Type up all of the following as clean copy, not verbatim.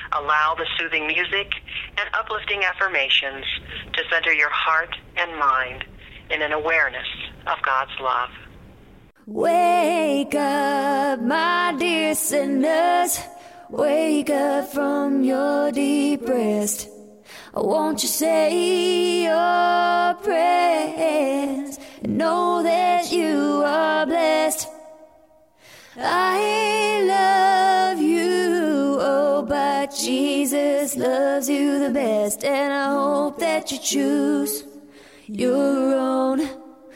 Allow the soothing music and uplifting affirmations to center your heart and mind in an awareness of God's love. Wake up, my dear sinners. Wake up from your deep rest. Won't you say your prayers and know that you are blessed? I love you, oh, but Jesus loves you the best. And I hope that you choose your own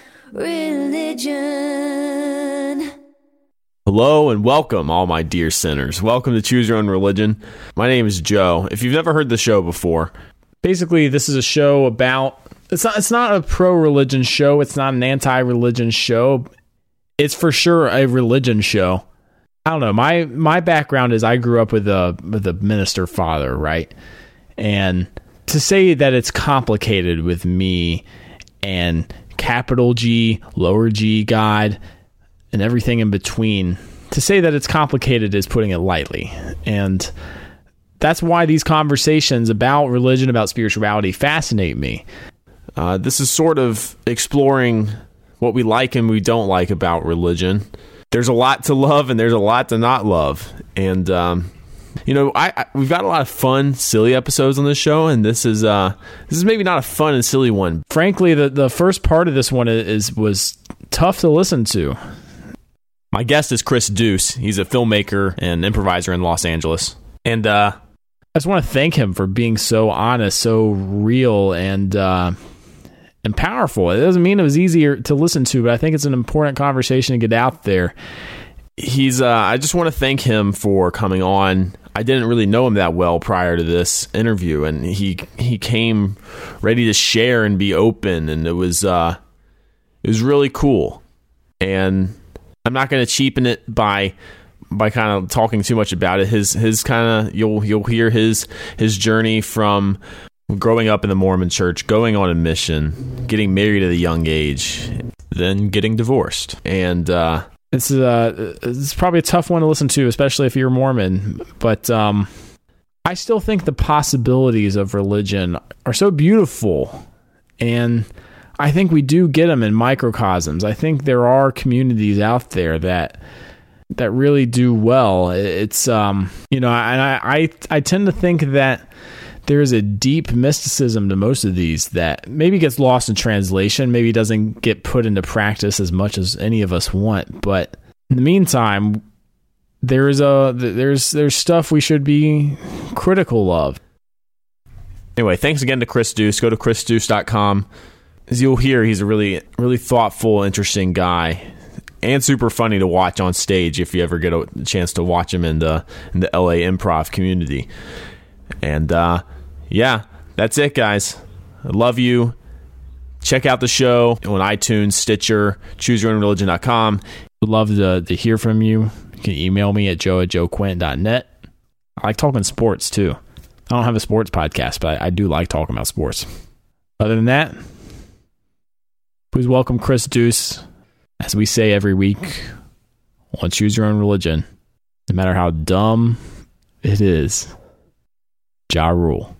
religion. Hello and welcome, all my dear sinners. Welcome to Choose Your Own Religion. My name is Joe. If you've never heard the show before, basically this is a show about, it's not a pro-religion show, it's not an anti-religion show. It's for sure a religion show. I don't know. My background is I grew up with a minister father, right? And to say that it's complicated with me and capital G, lower G God, and everything in between, to say that it's complicated is putting it lightly. And that's why these conversations about religion, about spirituality fascinate me. This is sort of exploring what we like and we don't like about religion. There's a lot to love and there's a lot to not love. And, we've got a lot of fun, silly episodes on this show, and this is maybe not a fun and silly one. Frankly, the first part of this one was tough to listen to. My guest is Chris Duce. He's a filmmaker and improviser in Los Angeles. And I just want to thank him for being so honest, so real, and powerful. It doesn't mean it was easier to listen to, but I think it's an important conversation to get out there. I just want to thank him for coming on. I didn't really know him that well prior to this interview, and he came ready to share and be open, and it was really cool. And I'm not going to cheapen it by kind of talking too much about it. His kind of, you'll hear his journey from growing up in the Mormon church, going on a mission, getting married at a young age, then getting divorced. And it's probably a tough one to listen to, especially if you're Mormon. But I still think the possibilities of religion are so beautiful, and I think we do get them in microcosms. I think there are communities out there that really do well. It's and I tend to think that there is a deep mysticism to most of these that maybe gets lost in translation, maybe doesn't get put into practice as much as any of us want. But in the meantime, there's stuff we should be critical of. Anyway, thanks again to Chris Duce. Go to chrisduce.com. As you'll hear, he's a really, really thoughtful, interesting guy, and super funny to watch on stage if you ever get a chance to watch him in the LA improv community. And that's it, guys. I love you. Check out the show on iTunes, Stitcher, ChooseYourOwnReligion.com. Would love to hear from you. You can email me at joe@joequint.net. I like talking sports, too. I don't have a sports podcast, but I do like talking about sports. Other than that, please welcome Chris Duce. As we say every week, on Choose Your Own Religion, no matter how dumb it is, Ja Rule.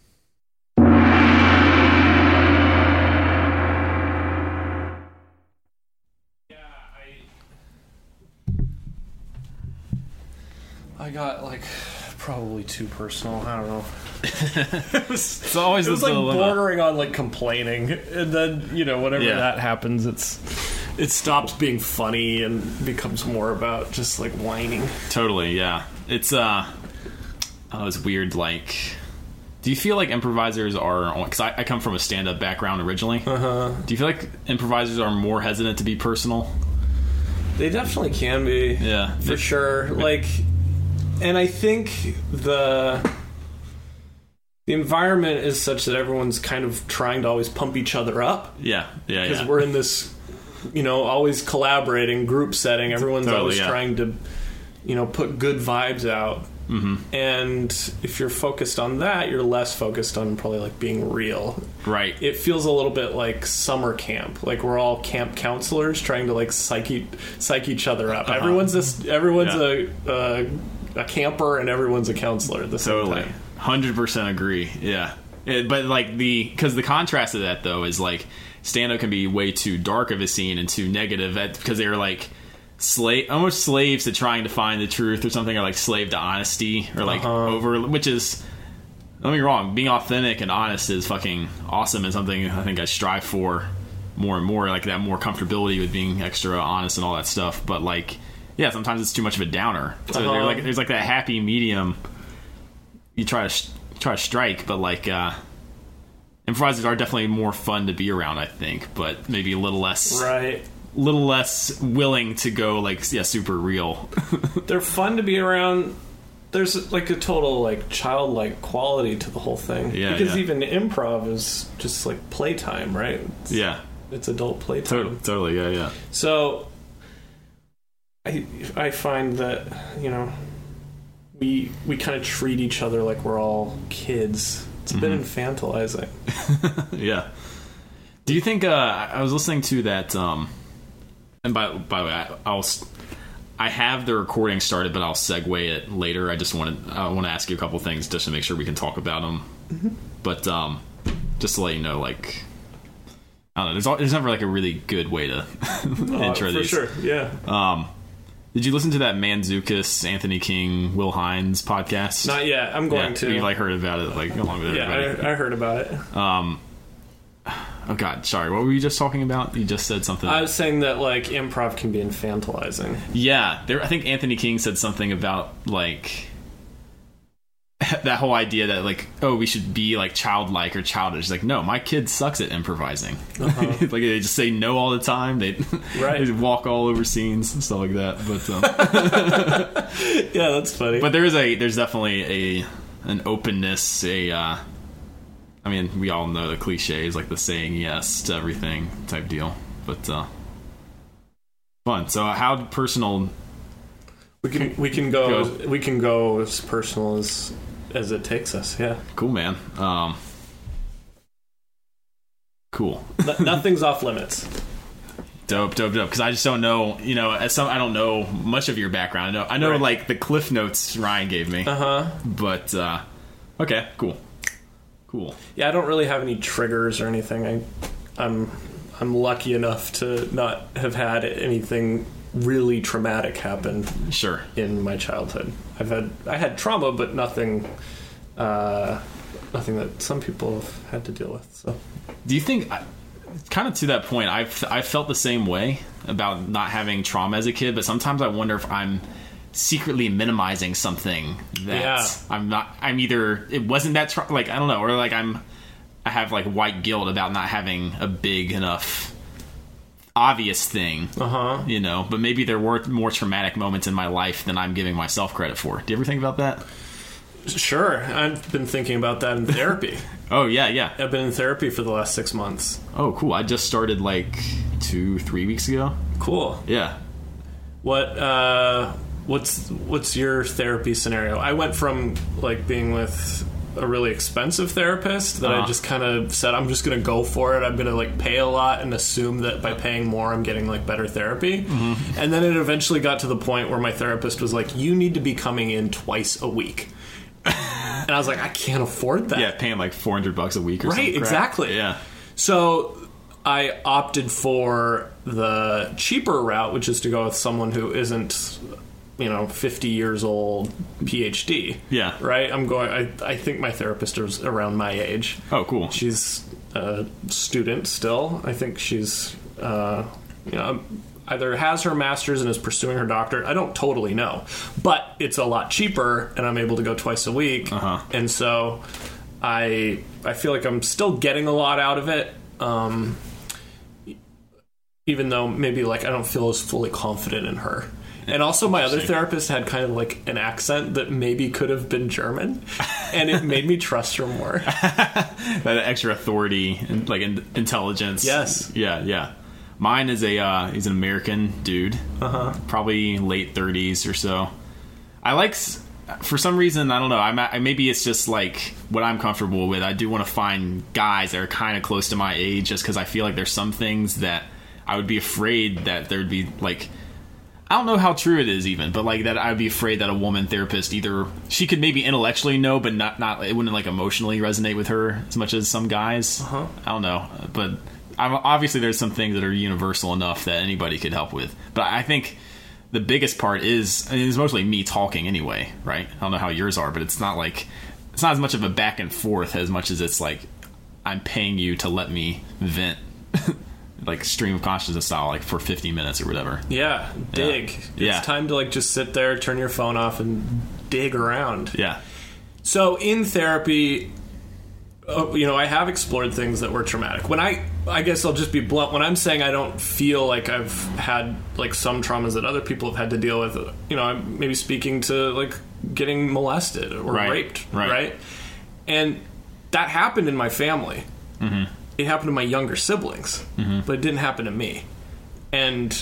I got probably too personal. I don't know. It was bordering on complaining, and then whenever that happens, it stops being funny and becomes more about just whining. Totally, yeah. It's it's weird. Do you feel like improvisers are? Because I come from a stand-up background originally. Do you feel like improvisers are more hesitant to be personal? They definitely can be. Yeah, for sure. And I think the environment is such that everyone's kind of trying to always pump each other up. Yeah. Because we're in this, always collaborating group setting. Everyone's always trying to, put good vibes out. Mm-hmm. And if you're focused on that, you're less focused on probably being real. Right. It feels a little bit like summer camp. We're all camp counselors trying to psych each other up. Uh-huh. Everyone's a a camper and everyone's a counselor at the same time. 100% agree. Yeah. But like because the contrast of that though is like stand-up can be way too dark of a scene and too negative because they're like almost slaves to trying to find the truth or something, or like slave to honesty, or like which is, don't get me wrong, being authentic and honest is fucking awesome and something I think I strive for more and more, like that more comfortability with being extra honest and all that stuff. But like, yeah, sometimes it's too much of a downer. So there's like that happy medium you try to strike, but like improvisers are definitely more fun to be around, I think, but maybe a little less willing to go like super real. They're fun to be around. There's like a total like childlike quality to the whole thing. Yeah, because even improv is just like playtime, right? It's adult playtime. Totally. Yeah. So I find that, you know, we kind of treat each other like we're all kids. It's a bit infantilizing. Yeah. Do you think I was listening to that and by the way, I have the recording started, but I'll segue it later. I want to ask you a couple things just to make sure we can talk about them. But just to let you know, like, I don't know, there's never like a really good way to intro these. For sure, yeah. Did you listen to that Manzukis, Anthony King, Will Hines podcast? Not yet. I'm going to. You've like heard about it, like along with everybody. I heard about it. Oh God, sorry. What were you just talking about? You just said something. I was saying that like improv can be infantilizing. Yeah, I think Anthony King said something about like that whole idea that like, oh, we should be like childlike or childish. Like, no, my kid sucks at improvising. Like they just say no all the time. They walk all over scenes and stuff like that. But yeah, that's funny. But there's definitely an openness. I mean, we all know the cliches, like the saying yes to everything type deal. But fun. So how personal? We can go as personal as it takes us. Yeah. Cool, man. Cool. Nothing's off limits. Dope. Because I just don't know. You know, I don't know much of your background. I know like the cliff notes Ryan gave me. But okay, cool. Yeah, I don't really have any triggers or anything. I'm lucky enough to not have had anything really traumatic happen. Sure. In my childhood, I had trauma, but nothing that some people have had to deal with. So, do you think? Kind of to that point, I felt the same way about not having trauma as a kid, but sometimes I wonder if I'm secretly minimizing something that I'm either it wasn't that like I don't know, or like I have like white guilt about not having a big enough obvious thing, you know, but maybe there were more traumatic moments in my life than I'm giving myself credit for. Do you ever think about that? Sure. I've been thinking about that in therapy. Oh yeah I've been in therapy for the last 6 months. Oh cool. I just started like 2-3 weeks ago. Cool. Yeah. What's your therapy scenario? I went from like being with a really expensive therapist that I just kind of said I'm just going to go for it. I'm going to like pay a lot and assume that by paying more I'm getting like better therapy. And then it eventually got to the point where my therapist was like, you need to be coming in twice a week. And I was like, I can't afford that. Yeah, paying like $400 a week or something. Right, exactly. Yeah. So I opted for the cheaper route, which is to go with someone who isn't, 50 years old, PhD. Yeah. Right? I think my therapist is around my age. Oh, cool. She's a student still. I think she's, either has her master's and is pursuing her doctorate. I don't totally know. But it's a lot cheaper, and I'm able to go twice a week. And so I feel like I'm still getting a lot out of it. Even though maybe like I don't feel as fully confident in her. And also my other therapist had kind of like an accent that maybe could have been German, and it made me trust her more. That extra authority and like intelligence. Yes. Yeah. Mine is he's an American dude, probably late 30s or so. I like, for some reason, I don't know, maybe it's just like what I'm comfortable with. I do want to find guys that are kind of close to my age, just because I feel like there's some things that I would be afraid that there'd be like, I don't know how true it is even, but like that I'd be afraid that a woman therapist, either she could maybe intellectually know, but not it wouldn't like emotionally resonate with her as much as some guys. I don't know, but obviously there's some things that are universal enough that anybody could help with. But I think the biggest part is mostly me talking anyway, right? I don't know how yours are, but it's not as much of a back and forth as much as it's like I'm paying you to let me vent. Like stream of consciousness style, like for 50 minutes or whatever. Yeah, dig. Yeah. It's time to like just sit there, turn your phone off, and dig around. Yeah. So in therapy, I have explored things that were traumatic. When I guess I'll just be blunt. When I'm saying I don't feel like I've had like some traumas that other people have had to deal with, I'm maybe speaking to like getting molested or raped, right? And that happened in my family. Mm-hmm. It happened to my younger siblings, but it didn't happen to me. And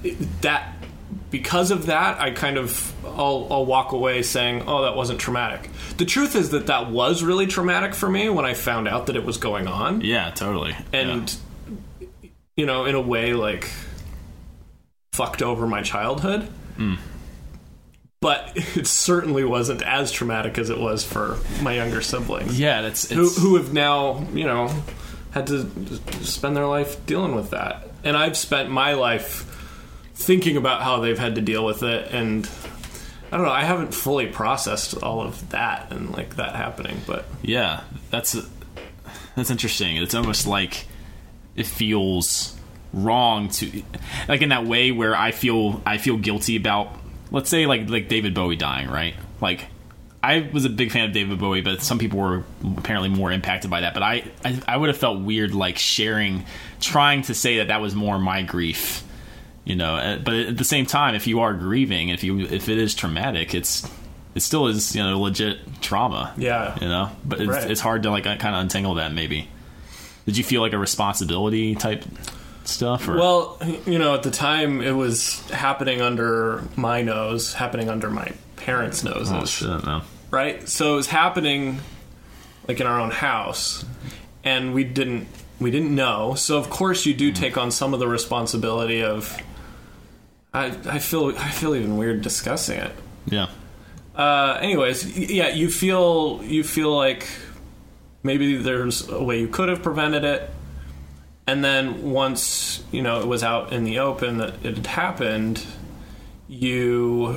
because of that, I kind of, I'll walk away saying, oh, that wasn't traumatic. The truth is that was really traumatic for me when I found out that it was going on. Yeah, totally. And, in a way, like, fucked over my childhood. Mm. But it certainly wasn't as traumatic as it was for my younger siblings. Yeah, who have now, had to spend their life dealing with that. And I've spent my life thinking about how they've had to deal with it, and I don't know, I haven't fully processed all of that and like that happening, but yeah, that's interesting. It's almost like it feels wrong to, like, in that way where I feel guilty about, let's say like David Bowie dying, right? Like, I was a big fan of David Bowie, but some people were apparently more impacted by that. But I would have felt weird, like, trying to say that was more my grief, But at the same time, if you are grieving, if it is traumatic, it still is, legit trauma. Yeah. But it's hard to like kind of untangle that. Maybe. Did you feel like a responsibility type stuff? Or? Well, at the time it was happening under my nose, happening under my parents' noses. Oh shit, no. Right? So it was happening like in our own house, and we didn't know. So of course you do take on some of the responsibility of. I feel even weird discussing it. Yeah. Anyways, yeah, you feel like maybe there's a way you could have prevented it, and then once it was out in the open that it had happened, you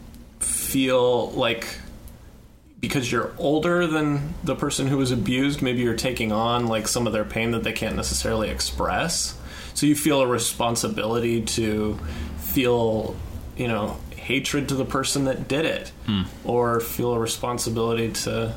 feel like, because you're older than the person who was abused, maybe you're taking on like some of their pain that they can't necessarily express. So you feel a responsibility to feel, hatred to the person that did it, or feel a responsibility to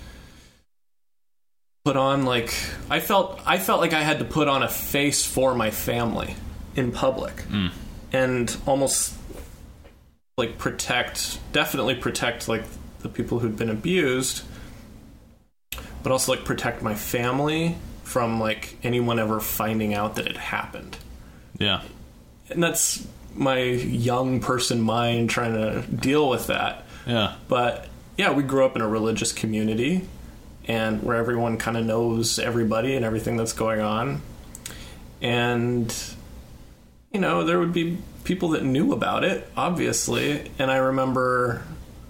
put on like, I felt like I had to put on a face for my family in public, and almost like definitely protect like the people who'd been abused, but also like protect my family from like anyone ever finding out that it happened. Yeah. And that's my young person mind trying to deal with that. Yeah. But yeah, we grew up in a religious community, and where everyone kind of knows everybody and everything that's going on. And there would be people that knew about it, obviously, and I remember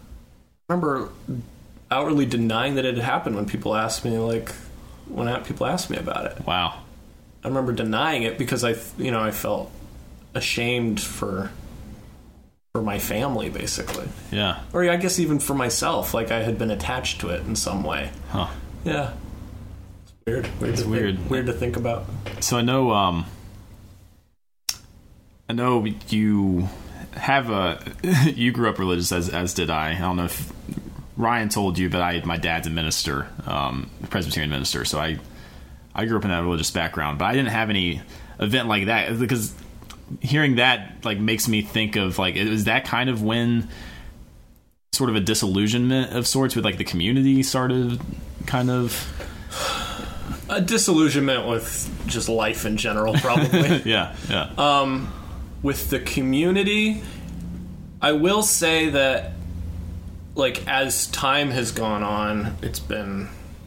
outwardly denying that it had happened when people asked me about it. Wow. I remember denying it because I felt ashamed for my family, basically. Yeah. Or I guess even for myself, like I had been attached to it in some way. Huh. Yeah. It's weird. Weird to think about. So I know you have you grew up religious, as did I. I don't know if Ryan told you, but my dad's a minister, Presbyterian minister, so I grew up in that religious background, but I didn't have any event like that, because hearing that like makes me think of like, it was that kind of when sort of a disillusionment of sorts with like the community started, kind of a disillusionment with just life in general, probably. yeah. With the community, I will say that like as time has gone on, it's been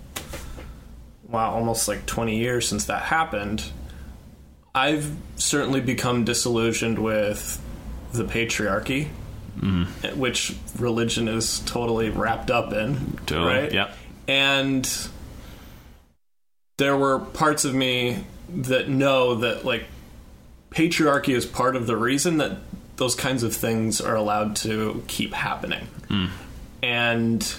almost like 20 years since that happened. I've certainly become disillusioned with the patriarchy, which religion is totally wrapped up in. Totally. Right? Yep. And there were parts of me that know that, like, patriarchy is part of the reason that those kinds of things are allowed to keep happening. And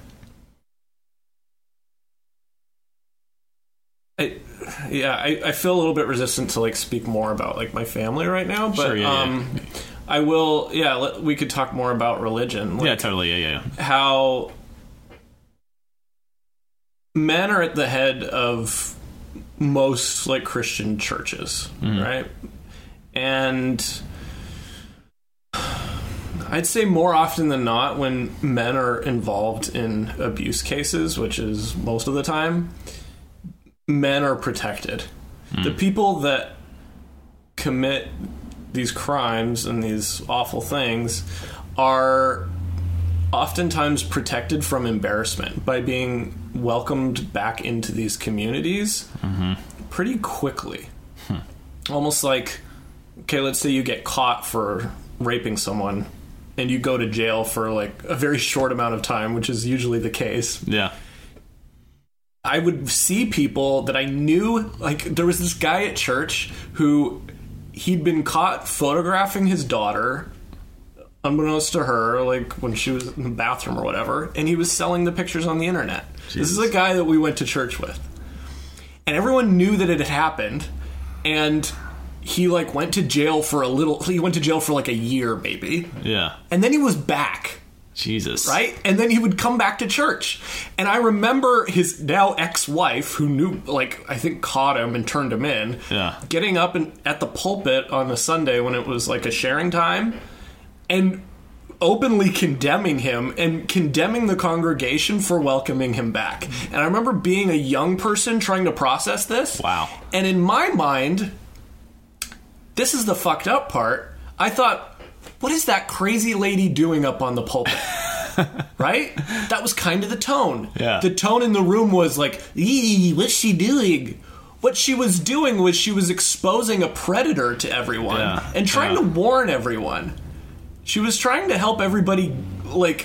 I feel a little bit resistant to, like, speak more about, like, my family right now, but Sure, I will. We could talk more about religion. Like, totally. Yeah. how men are at the head of most, like, Christian churches, right? And I'd say more often than not, when men are involved in abuse cases, which is most of the time, men are protected. The people that commit these crimes and these awful things are oftentimes protected from embarrassment by being welcomed back into these communities pretty quickly. Almost like, okay, let's say you get caught for raping someone and you go to jail for, like, a very short amount of time, which is usually the case. Yeah. I would see people that I knew, like, there was this guy at church who he'd been caught photographing his daughter, unbeknownst to her, like, when she was in the bathroom or whatever, and he was selling the pictures on the internet. Jesus. This is a guy that we went to church with. And everyone knew that it had happened, and he, like, went to jail for like a year, maybe. Yeah. And then he was back. Jesus. Right? And then he would come back to church. And I remember his now ex-wife, who knew, like, I think caught him and turned him in, getting up at the pulpit on a Sunday when it was, like, a sharing time, and openly condemning him and condemning the congregation for welcoming him back. And I remember being a young person trying to process this. Wow. And in my mind, this is the fucked up part. I thought, what is that crazy lady doing up on the pulpit? Right? That was kind of the tone. Yeah. The tone in the room was like, eee, what's she doing? What she was doing was she was exposing a predator to everyone and trying to warn everyone. She was trying to help everybody, like,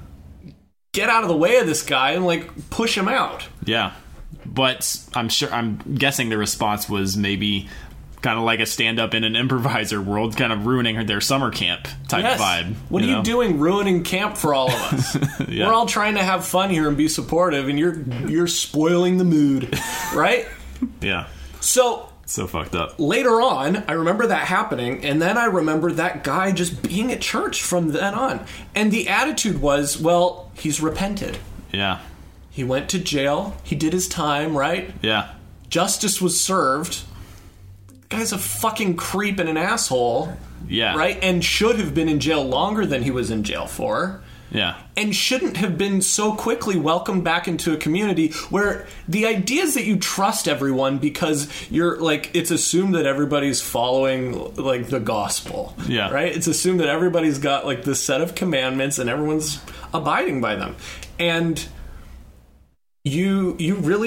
get out of the way of this guy and, like, push him out. Yeah. But I'm guessing the response was maybe kind of like a stand-up in an improviser world, kind of ruining their summer camp type vibe. What are you doing ruining camp for all of us? We're all trying to have fun here and be supportive, and you're spoiling the mood, right? Yeah. So fucked up. Later on, I remember that happening, and then I remember that guy just being at church from then on. And the attitude was, well, he's repented. Yeah. He went to jail. He did his time, right? Yeah. Justice was served. The guy's a fucking creep and an asshole. Yeah. Right? And should have been in jail longer than he was in jail for. Yeah. And shouldn't have been so quickly welcomed back into a community where the idea is that you trust everyone because you're, like, it's assumed that everybody's following, like, the gospel. Yeah. Right? It's assumed that everybody's got, like, this set of commandments and everyone's abiding by them. And you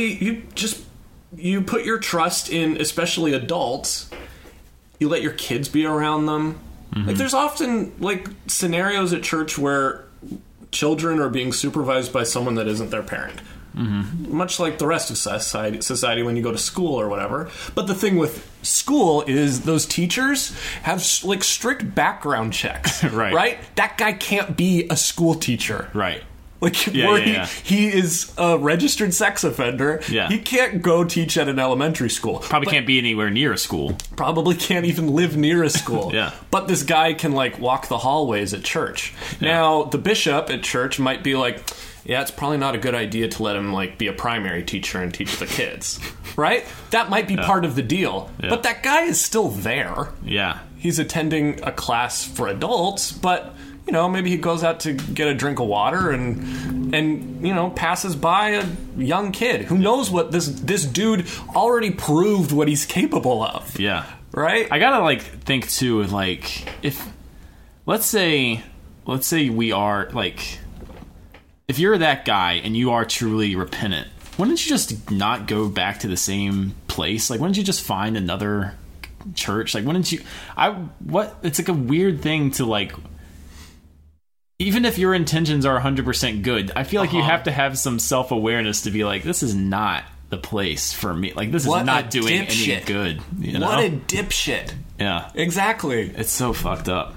put your trust in, especially adults. You let your kids be around them. Like, there's often, like, scenarios at church where children are being supervised by someone that isn't their parent. Much like the rest of society when you go to school or whatever. But the thing with school is those teachers have, like, strict background checks. Right? That guy can't be a school teacher. Right. Like, he is a registered sex offender. Yeah. He can't go teach at an elementary school. Probably can't be anywhere near a school. Probably can't even live near a school. Yeah. But this guy can, like, walk the hallways at church. Yeah. Now, the bishop at church might be like, yeah, it's probably not a good idea to let him, like, be a primary teacher and teach the kids. Right? That might be part of the deal. Yeah. But that guy is still there. Yeah. He's attending a class for adults, but, you know, maybe he goes out to get a drink of water and you know, passes by a young kid who knows what this dude already proved what he's capable of. Yeah. Right? I gotta, like, think too, like, if let's say we are, like, if you're that guy and you are truly repentant, wouldn't you just not go back to the same place? Like, wouldn't you just find another church? Like, wouldn't you? It's like a weird thing to like. Even if your intentions are 100% good, I feel like you have to have some self-awareness to be like, this is not the place for me. Like, this is not doing any good. You know? What a dipshit. Yeah. Exactly. It's so fucked up.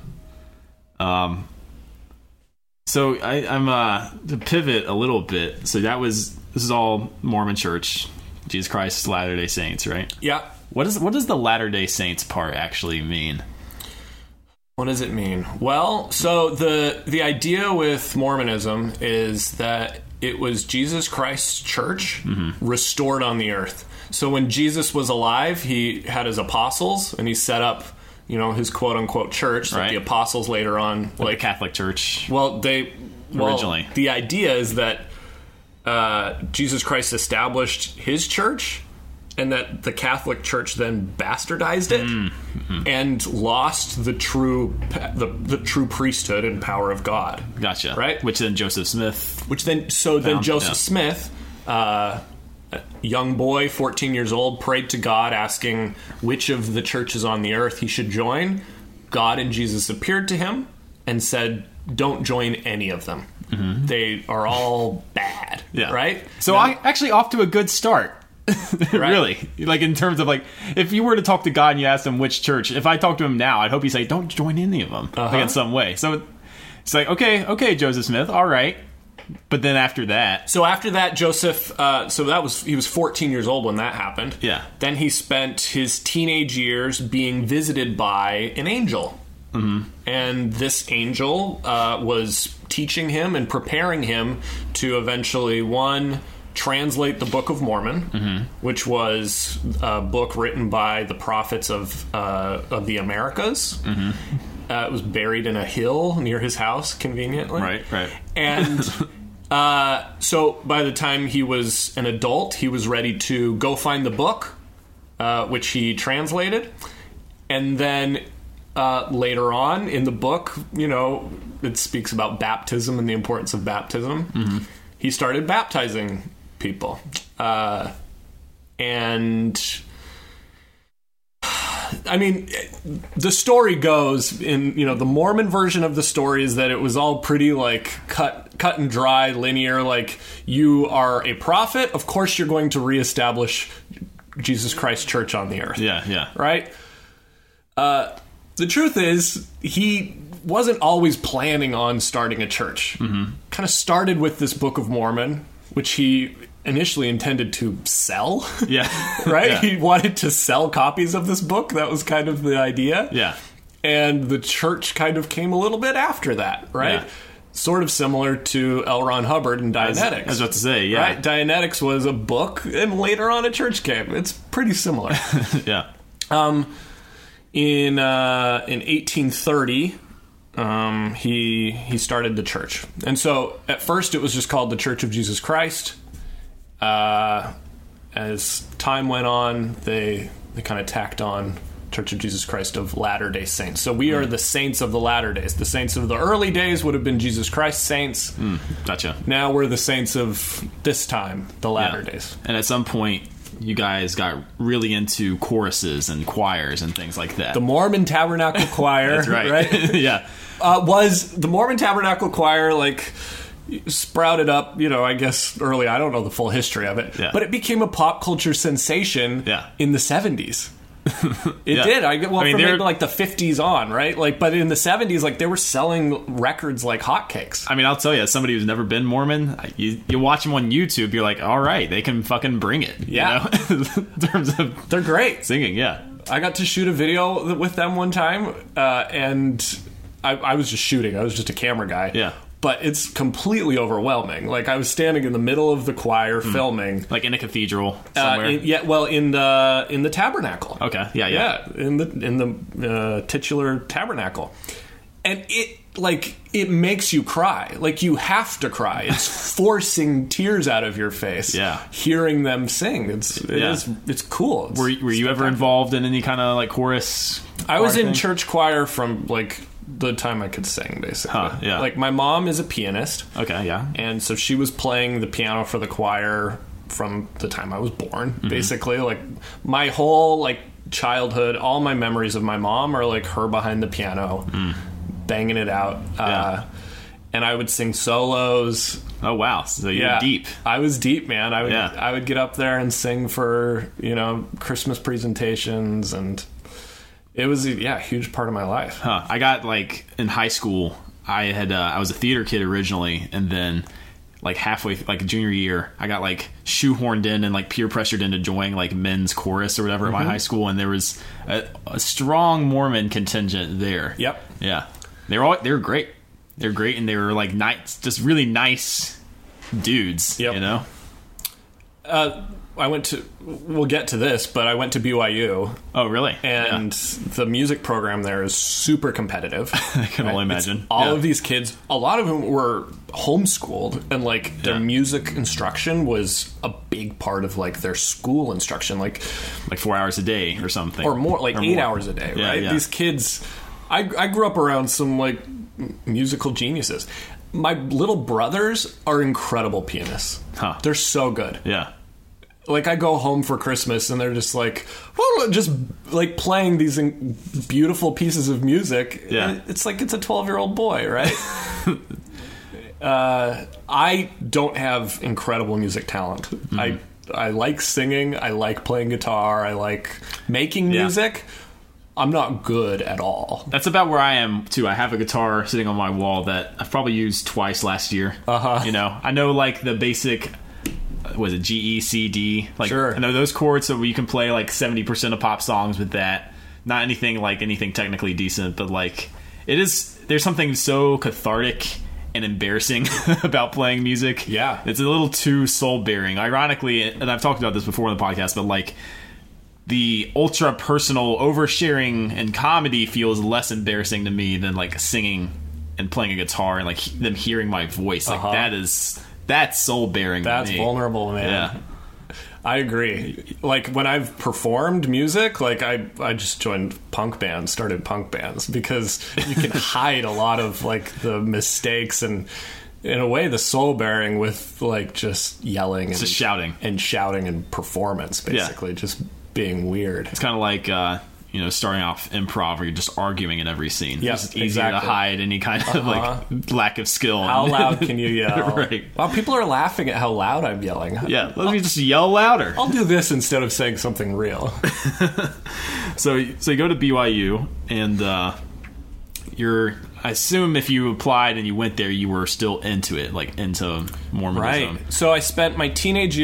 So I'm to pivot a little bit. So this is all Mormon Church, Jesus Christ Latter-day Saints, right? Yeah. What does the Latter-day Saints part actually mean? What does it mean? Well, so the idea with Mormonism is that it was Jesus Christ's church restored on the earth. So when Jesus was alive, he had his apostles and he set up, his quote unquote church that the apostles later on, like the Catholic Church. Originally, the idea is that Jesus Christ established his church, and that the Catholic Church then bastardized it and lost the true priesthood and power of God. Gotcha. Right? Which then Joseph Smith. Joseph Smith, a young boy, 14 years old, prayed to God asking which of the churches on the earth he should join. God and Jesus appeared to him and said, don't join any of them. Mm-hmm. They are all bad. Yeah. Right? So I actually off to a good start. Really, like in terms of like, if you were to talk to God and you asked him which church, if I talk to him now, I'd hope he'd say, don't join any of them, like in some way. So it's like, okay, Joseph Smith, all right. But then after that, Joseph, he was 14 years old when that happened. Yeah. Then he spent his teenage years being visited by an angel. Mm-hmm. And this angel was teaching him and preparing him to eventually, translate the Book of Mormon, which was a book written by the prophets of the Americas. It was buried in a hill near his house, conveniently. Right. And so by the time he was an adult, he was ready to go find the book, which he translated. And then later on in the book, it speaks about baptism and the importance of baptism. He started baptizing people. And I mean, the story goes in, the Mormon version of the story is that it was all pretty like cut and dry, linear. Like, you are a prophet, of course you're going to reestablish Jesus Christ Church on the earth. Yeah. Right? The truth is, he wasn't always planning on starting a church. Kind of started with this Book of Mormon, which he initially intended to sell. Yeah. Right? Yeah. He wanted to sell copies of this book. That was kind of the idea. Yeah. And the church kind of came a little bit after that, right? Yeah. Sort of similar to L. Ron Hubbard and Dianetics. I was about to say, yeah. Right? Dianetics was a book, and later on a church came. It's pretty similar. Yeah. In 1830... he started the church. And so at first it was just called the Church of Jesus Christ. As time went on, they kind of tacked on Church of Jesus Christ of Latter-day Saints. So we are the saints of the latter days. The saints of the early days would have been Jesus Christ saints. Gotcha. Now we're the saints of this time, the latter days. And at some point, you guys got really into choruses and choirs and things like that. The Mormon Tabernacle Choir. That's right. Yeah. Was the Mormon Tabernacle Choir sprouted up, I guess early. I don't know the full history of it. Yeah. But it became a pop culture sensation in the 70s. It did. From maybe like the 50s on, right? But in the 70s, they were selling records like hotcakes. I mean, I'll tell you, as somebody who's never been Mormon, you watch them on YouTube, you're like, all right, they can fucking bring it. Yeah. In terms of they're great singing. Yeah. I got to shoot a video with them one time, and I was just shooting. I was just a camera guy. Yeah. But it's completely overwhelming. I was standing in the middle of the choir filming, in a cathedral somewhere. In the tabernacle. Okay, yeah, in the titular tabernacle, and it makes you cry. You have to cry. It's forcing tears out of your face. Yeah, hearing them sing. It's cool. Were you ever involved in any kind of chorus? I was in church choir from the time I could sing, basically. Yeah. My mom is a pianist. Okay, yeah. And so she was playing the piano for the choir from the time I was born, basically. My whole, childhood, all my memories of my mom are like her behind the piano, banging it out. And I would sing solos. Oh wow! So you're deep. I was deep, man. I would get up there and sing for Christmas presentations, and it was a huge part of my life. I got like in high school. I was a theater kid originally, and then like halfway, like junior year, I got like shoehorned in and like peer pressured into joining like men's chorus or whatever at my high school, and there was a strong Mormon contingent there. Yep. Yeah, they were great. They're great, and they were like nice, just really nice dudes. Yep. We'll get to this, but I went to BYU. Oh, really? And the music program there is super competitive. I can only imagine. All of these kids, a lot of them were homeschooled, and like their music instruction was a big part of like their school instruction, like 4 hours a day or something, or more, like 8 hours a day. Right? These kids, I grew up around some like musical geniuses. My little brothers are incredible pianists. They're so good. Yeah. Like, I go home for Christmas and they're just like, just like playing these beautiful pieces of music. Yeah. It's like it's a 12-year-old boy, right? I don't have incredible music talent. I like singing. I like playing guitar. I like making music. I'm not good at all. That's about where I am, too. I have a guitar sitting on my wall that I've probably used twice last year. I know, like, the basic... Was it G, E, C, D? Like, sure. I know those chords, so you can play like 70% of pop songs with that. Not anything technically decent, but like there's something so cathartic and embarrassing about playing music. Yeah, it's a little too soul bearing. Ironically, and I've talked about this before in the podcast, but like the ultra personal oversharing and comedy feels less embarrassing to me than like singing and playing a guitar and like them hearing my voice. Like that's soul bearing. That's vulnerable, man. Yeah. I agree. Like when I've performed music, like I just joined started punk bands because you can hide a lot of like the mistakes and in a way the soul bearing with like just yelling and just shouting and performance, basically just being weird. It's kind of like starting off improv where you're just arguing in every scene. Yeah, it's easier to hide any kind of like lack of skill. How loud can you yell? Right. Well, people are laughing at how loud I'm yelling. Yeah, let me just yell louder. I'll do this instead of saying something real. So you go to BYU, and I assume if you applied and you went there, you were still into it, like into Mormonism. Right. So I spent my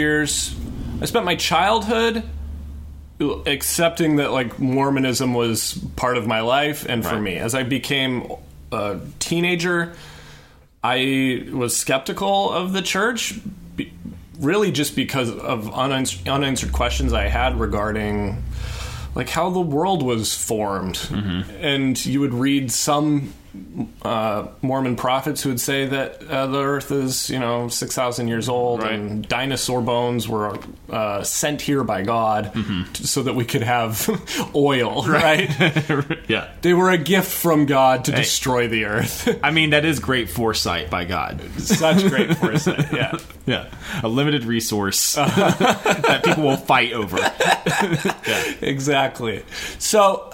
childhood accepting that like Mormonism was part of my life, and for me, as I became a teenager, I was skeptical of the church, really just because of unanswered questions I had regarding like how the world was formed. And you would read some Mormon prophets who would say that the earth is 6,000 years old, and dinosaur bones were sent here by God so that we could have oil, right? Yeah, they were a gift from God to destroy the earth. I mean, that is great foresight by God. Such great foresight. Yeah, a limited resource that people will fight over. Exactly. So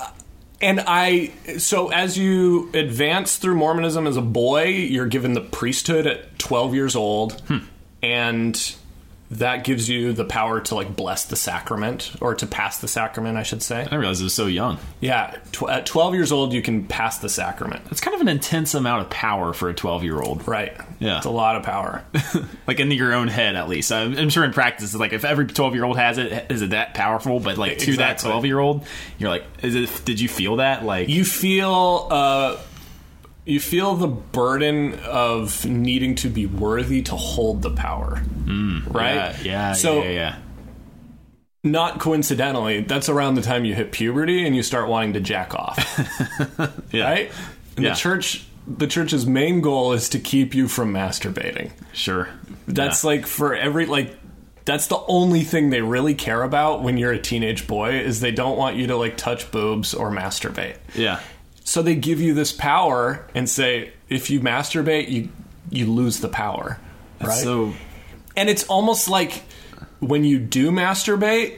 as you advance through Mormonism as a boy, you're given the priesthood at 12 years old, and that gives you the power to like bless the sacrament, or to pass the sacrament, I should say. I didn't realize it was so young. Yeah, at 12 years old, you can pass the sacrament. That's kind of an intense amount of power for a 12-year-old. Right. Yeah. It's a lot of power. Like in your own head, at least. I'm sure in practice, like if every 12-year-old has it, is it that powerful? But like to that 12-year-old, you're like, did you feel that? Like you feel the burden of needing to be worthy to hold the power, right? Yeah. Not coincidentally, that's around the time you hit puberty and you start wanting to jack off, right? And the church's main goal is to keep you from masturbating. Sure. That's like for every that's the only thing they really care about when you're a teenage boy, is they don't want you to like touch boobs or masturbate. Yeah. So they give you this power and say, if you masturbate, you lose the power, right? So, and it's almost like when you do masturbate,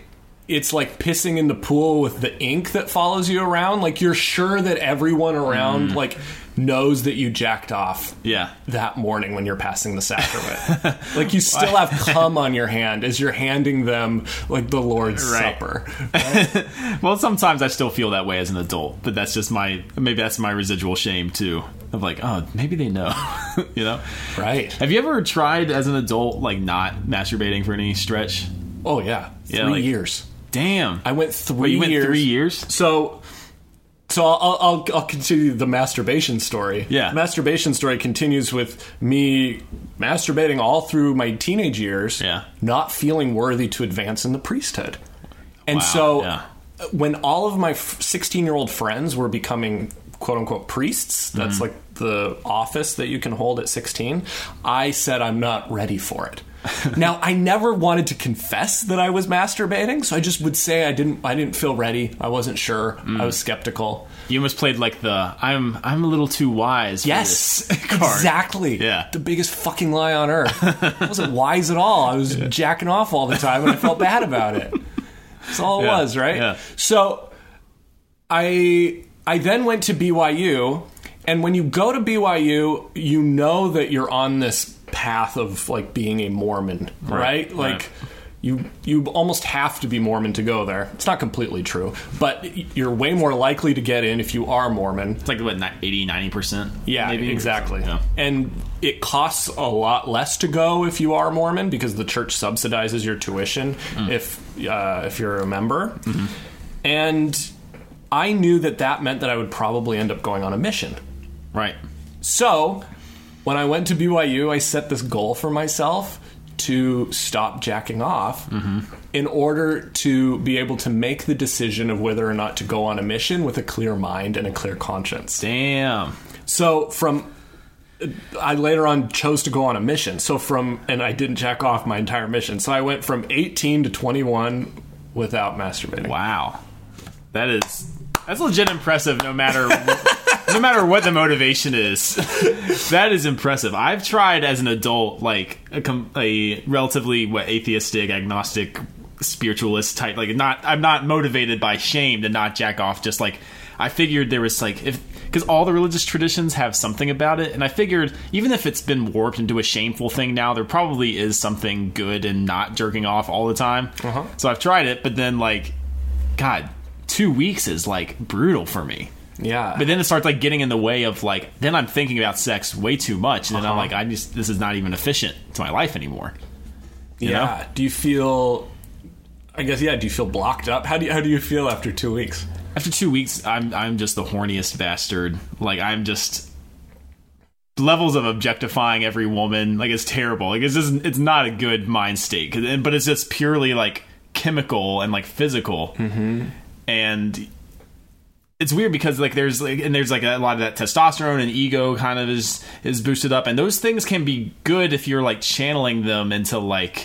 it's like pissing in the pool with the ink that follows you around. Like, you're sure that everyone around, like, knows that you jacked off that morning when you're passing the sacrament. Like, you still have cum on your hand as you're handing them, like, the Lord's Supper. Right? Well, sometimes I still feel that way as an adult, but that's just maybe that's my residual shame, too. Of like, oh, maybe they know, you know? Right. Have you ever tried as an adult, like, not masturbating for any stretch? Oh, yeah. 3 years. Damn. I went 3 Wait, you years. went 3 years? So I'll continue the masturbation story. Yeah. The masturbation story continues with me masturbating all through my teenage years, not feeling worthy to advance in the priesthood. And when all of my 16-year-old friends were becoming quote-unquote priests, that's like the office that you can hold at 16, I said I'm not ready for it. Now, I never wanted to confess that I was masturbating, so I just would say I didn't feel ready. I wasn't sure. I was skeptical. You almost played like the I'm a little too wise for yes, this card. Exactly. Yeah. The biggest fucking lie on earth. I wasn't wise at all. I was jacking off all the time and I felt bad about it. That's all it was, right? Yeah. So I then went to BYU, and when you go to BYU, you know that you're on this path of like being a Mormon, right? Like you almost have to be Mormon to go there. It's not completely true, but you're way more likely to get in if you are Mormon. It's like what, 80-90%? Yeah, maybe? Exactly. Yeah. And it costs a lot less to go if you are Mormon because the church subsidizes your tuition if you're a member. And I knew that meant that I would probably end up going on a mission. Right. So when I went to BYU, I set this goal for myself to stop jacking off in order to be able to make the decision of whether or not to go on a mission with a clear mind and a clear conscience. Damn. So I later on chose to go on a mission. And I didn't jack off my entire mission. So I went from 18 to 21 without masturbating. Wow. That's legit impressive no matter what the motivation is. That is impressive. I've tried as an adult, like a relatively atheistic, agnostic, spiritualist type. Like I'm not motivated by shame to not jack off. Just like I figured there was because all the religious traditions have something about it, and I figured even if it's been warped into a shameful thing now, there probably is something good in not jerking off all the time. So I've tried it, but then God, 2 weeks is like brutal for me. Yeah. But then it starts like getting in the way of then I'm thinking about sex way too much, and then I'm like, this is not even efficient to my life anymore. You know? Do you feel do you feel blocked up? How do you feel after 2 weeks? After 2 weeks, I'm just the horniest bastard. Like, I'm just levels of objectifying every woman. Like, it's terrible. Like, it's not a good mind state, but it's just purely like chemical and like physical. And it's weird because there's a lot of that testosterone and ego kind of is boosted up, and those things can be good if you're like channeling them into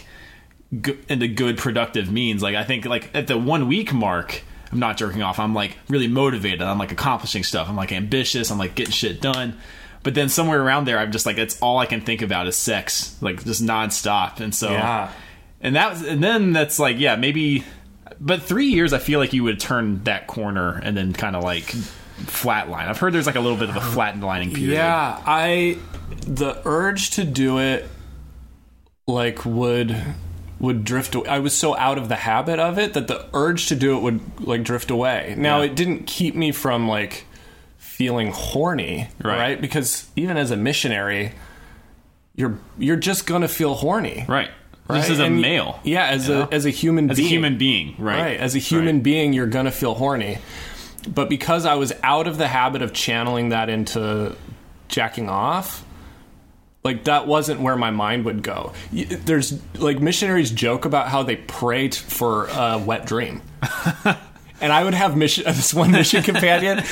into good productive means. Like, I think like at the 1 week mark, I'm not jerking off. I'm like really motivated. I'm like accomplishing stuff. I'm like ambitious. I'm like getting shit done. But then somewhere around there, I'm just like, it's all I can think about is sex, like just nonstop. And so, and then that's like, maybe. But 3 years, I feel like you would turn that corner and then kind of like flatline. I've heard there's like a little bit of a flatlining period. Yeah, the urge to do it like would drift away. I was so out of the habit of it that the urge to do it would like drift away. Now, it didn't keep me from like feeling horny, right? Because even as a missionary, you're just gonna feel horny, right? Just as a male. Yeah, as a human being. As a human being, right. Right, as a human being, you're going to feel horny. But because I was out of the habit of channeling that into jacking off, like, that wasn't where my mind would go. There's, like, missionaries joke about how they pray for a wet dream. And I would have this one mission companion.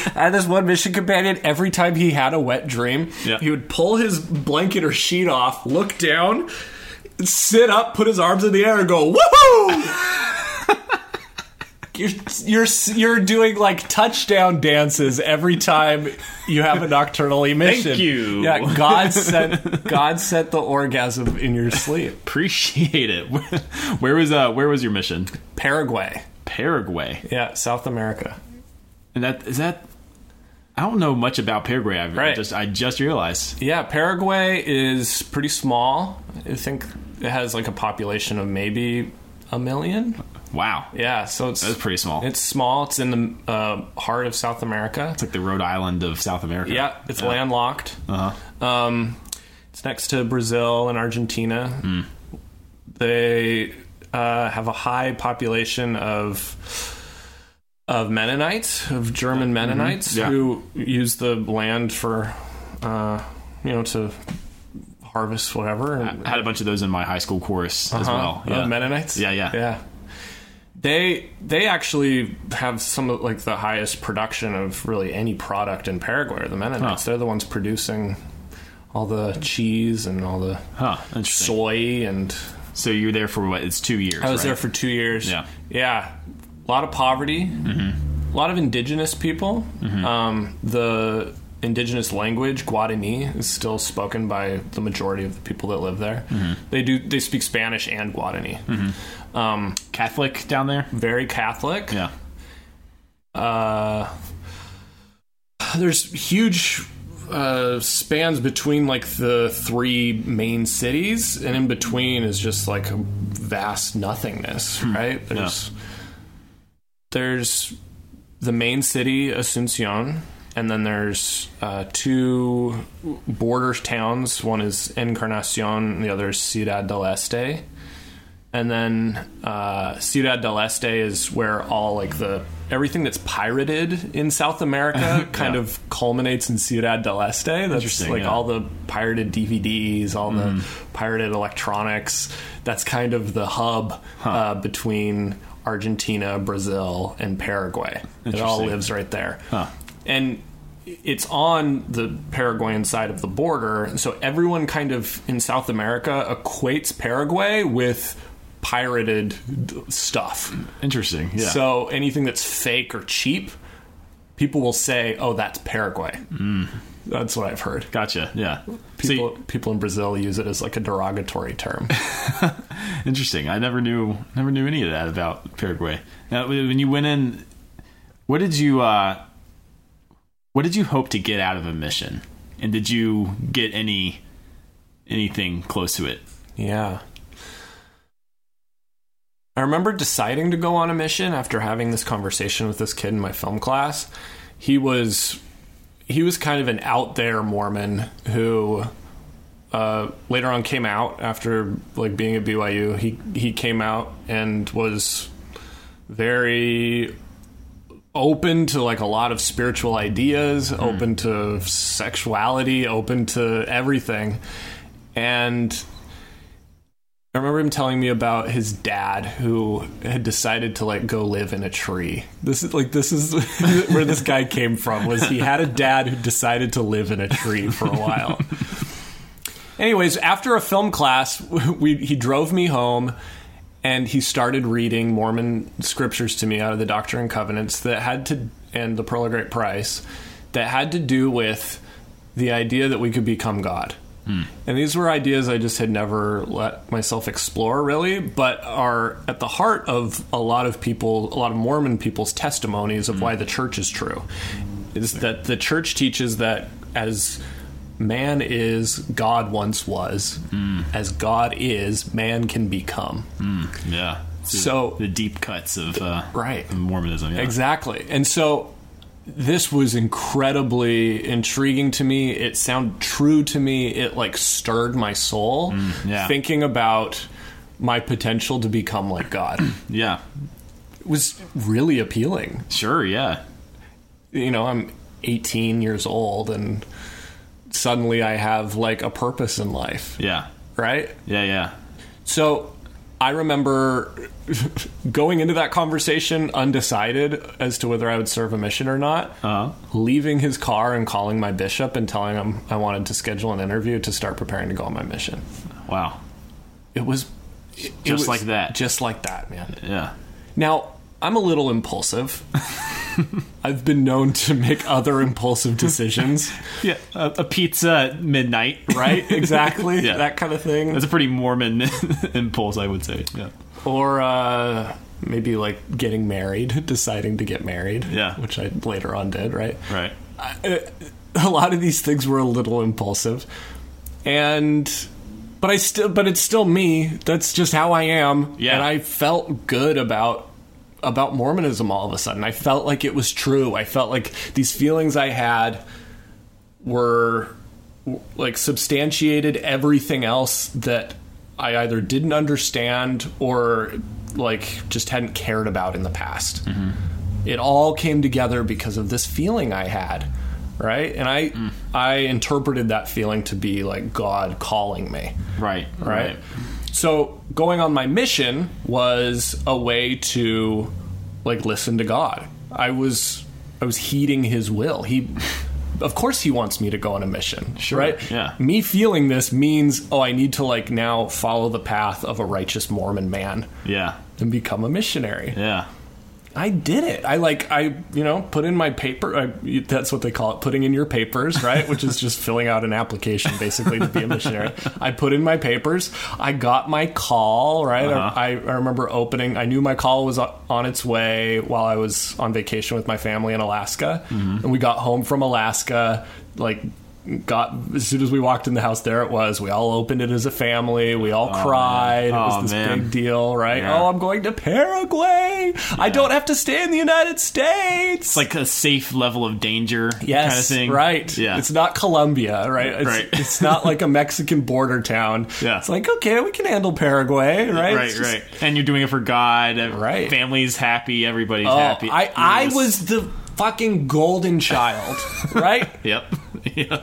Every time he had a wet dream, he would pull his blanket or sheet off, look down, sit up, put his arms in the air, and go, woohoo! You're doing like touchdown dances every time you have a nocturnal emission. Thank you. Yeah, God sent the orgasm in your sleep. Appreciate it. Where was your mission? Paraguay. Paraguay. Yeah, South America. And I don't know much about Paraguay. I just realized. Yeah, Paraguay is pretty small. I think it has like a population of maybe 1 million. Wow. Yeah, so that's pretty small. It's small. It's in the heart of South America. It's like the Rhode Island of South America. Yeah, it's landlocked. It's next to Brazil and Argentina. They have a high population of Mennonites, of German Mennonites, who use the land for, to harvest whatever. I had a bunch of those in my high school chorus as well. Yeah. Mennonites? Yeah. They actually have some of like the highest production of really any product in Paraguay. The Mennonites, they're the ones producing all the cheese and all the soy and. So you were there for what? It's 2 years. I was there for 2 years. Yeah. A lot of poverty. A lot of indigenous people. The indigenous language, Guarani, is still spoken by the majority of the people that live there. They speak Spanish and Guarani. Catholic down there? Very Catholic. Yeah. There's huge spans between like the 3 main cities, and in between is just like a vast nothingness, right? There's the main city, Asuncion, and then there's 2 border towns. One is Encarnacion, and the other is Ciudad del Este. And then Ciudad del Este is where all like everything that's pirated in South America kind of culminates in Ciudad del Este. That's like all the pirated DVDs, all the pirated electronics. That's kind of the hub between Argentina, Brazil, and Paraguay. It all lives right there. And it's on the Paraguayan side of the border. So everyone kind of in South America equates Paraguay with pirated stuff. Interesting. Yeah. So anything that's fake or cheap, people will say, "Oh, that's Paraguay." That's what I've heard. Gotcha. Yeah. People in Brazil use it as like a derogatory term. Interesting. I never knew any of that about Paraguay. Now, when you went in, what did you hope to get out of a mission? And did you get anything close to it? Yeah. I remember deciding to go on a mission after having this conversation with this kid in my film class. He was kind of an out there Mormon who later on came out after like being at BYU. He came out and was very open to like a lot of spiritual ideas, open to sexuality, open to everything. And I remember him telling me about his dad who had decided to like go live in a tree. This is where this guy came from, was he had a dad who decided to live in a tree for a while. Anyways, after a film class, he drove me home and he started reading Mormon scriptures to me out of the Doctrine and Covenants and the Pearl of Great Price that had to do with the idea that we could become God. And these were ideas I just had never let myself explore, really, but are at the heart of a lot of Mormon people's testimonies of why the church is true. Is that the church teaches that as man is, God once was. As God is, man can become. Yeah. So the deep cuts of right. Mormonism. Yeah. Exactly. And so this was incredibly intriguing to me. It sounded true to me. It like stirred my soul. Thinking about my potential to become like God. Yeah. It was really appealing. Sure, yeah. You know, I'm 18 years old and suddenly I have like a purpose in life. Yeah. Right? Yeah. So I remember going into that conversation undecided as to whether I would serve a mission or not, leaving his car and calling my bishop and telling him I wanted to schedule an interview to start preparing to go on my mission. Wow. It was like that. Just like that, man. Yeah. Now, I'm a little impulsive. I've been known to make other impulsive decisions. Yeah, a pizza at midnight. Right, exactly. Yeah. That kind of thing. That's a pretty Mormon impulse, I would say. Yeah. Or maybe like getting married, deciding to get married. Yeah. Which I later on did, right? Right. A lot of these things were a little impulsive. But it's still me. That's just how I am. Yeah. And I felt good about Mormonism all of a sudden. I felt like it was true. I felt like these feelings I had were like substantiated everything else that I either didn't understand or like just hadn't cared about in the past. Mm-hmm. It all came together because of this feeling I had, right? And I interpreted that feeling to be like God calling me. Right. So going on my mission was a way to like listen to God. I was heeding his will. Of course he wants me to go on a mission, sure, right? Yeah. Me feeling this means, I need to like now follow the path of a righteous Mormon man. Yeah. And become a missionary. Yeah. I did it. I put in my paper. That's what they call it, putting in your papers, right? Which is just filling out an application, basically, to be a missionary. I put in my papers. I got my call, right? Uh-huh. I remember opening. I knew my call was on its way while I was on vacation with my family in Alaska. Mm-hmm. And we got home from Alaska, as soon as we walked in the house, there it was. We all opened it as a family. We all cried. It was this big deal, right? Yeah. I'm going to Paraguay. Yeah. I don't have to stay in the United States. It's like a safe level of danger kind of thing. Right. Yeah. It's not Colombia, right? It's not like a Mexican border town. Yeah. It's like, okay, we can handle Paraguay, right? Right. And you're doing it for God. Right. Family's happy. Everybody's happy. I was the fucking golden child, right? Yep. Yeah.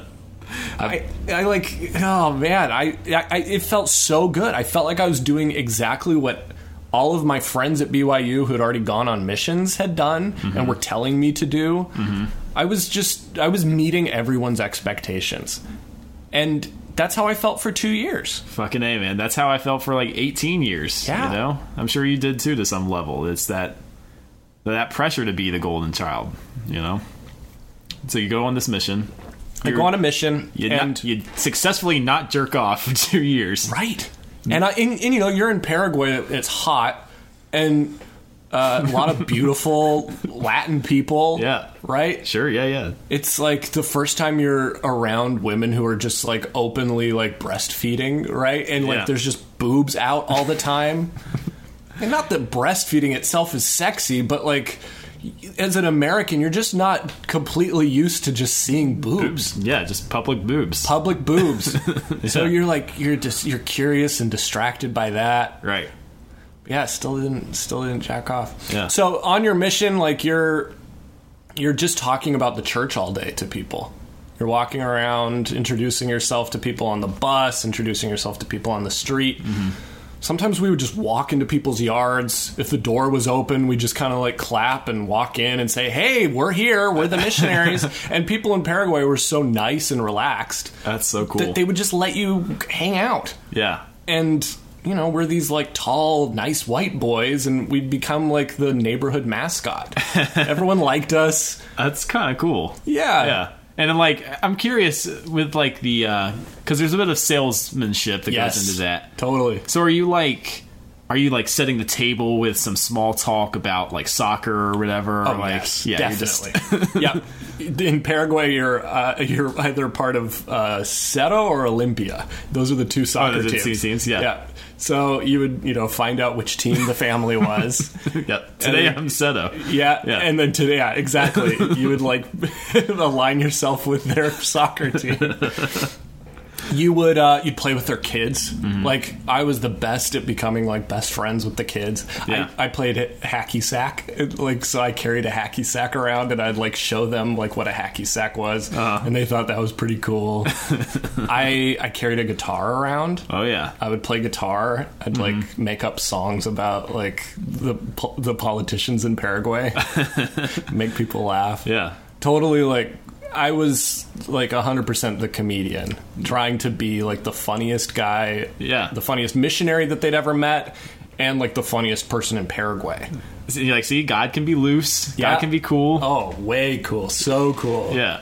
It felt so good. I felt like I was doing exactly what all of my friends at BYU who had already gone on missions had done mm-hmm. and were telling me to do. Mm-hmm. I was meeting everyone's expectations. And that's how I felt for 2 years. Fucking A, man. That's how I felt for like 18 years. Yeah. You know? I'm sure you did too to some level. It's that pressure to be the golden child, you know? So you go on this mission. I go on a mission, you successfully not jerk off for 2 years, right? And you're in Paraguay. It's hot, and a lot of beautiful Latin people. Yeah, right. Sure. Yeah. It's like the first time you're around women who are just like openly like breastfeeding, right? And like there's just boobs out all the time. And not that breastfeeding itself is sexy, but like, as an American, you're just not completely used to just seeing boobs. Yeah, just public boobs. Public boobs. Yeah. So you're curious and distracted by that. Right. Yeah, still didn't jack off. Yeah. So on your mission, like you're just talking about the church all day to people. You're walking around, introducing yourself to people on the bus, introducing yourself to people on the street. Mm-hmm. Sometimes we would just walk into people's yards. If the door was open, we just kind of like clap and walk in and say, hey, we're here. We're the missionaries. And people in Paraguay were so nice and relaxed. That's so cool. That they would just let you hang out. Yeah. And, we're these like tall, nice white boys, and we'd become like the neighborhood mascot. Everyone liked us. That's kind of cool. Yeah. Yeah. And then, like, I'm curious with, like, the... Because there's a bit of salesmanship that goes into that. Totally. So are you, like, setting the table with some small talk about, like, soccer or whatever? Oh, or, like, yes. Yeah, definitely. Yeah. In Paraguay, you're either part of Cerro or Olympia. Those are the two soccer teams. Yeah. So you would, find out which team the family was. Yep. Today I'm Cerro. Yeah. And then today, yeah, exactly. You would like align yourself with their soccer team. You would you'd play with their kids. Mm-hmm. Like I was the best at becoming like best friends with the kids. Yeah. I played hacky sack. So I carried a hacky sack around and I'd like show them like what a hacky sack was, and they thought that was pretty cool. I carried a guitar around. Oh yeah. I would play guitar. I'd like make up songs about like the politicians in Paraguay, make people laugh. Yeah. Totally like. I was like 100% the comedian, trying to be like the funniest guy, the funniest missionary that they'd ever met, and like the funniest person in Paraguay. So you're like, see, God can be loose. God can be cool. Oh, way cool. So cool. Yeah.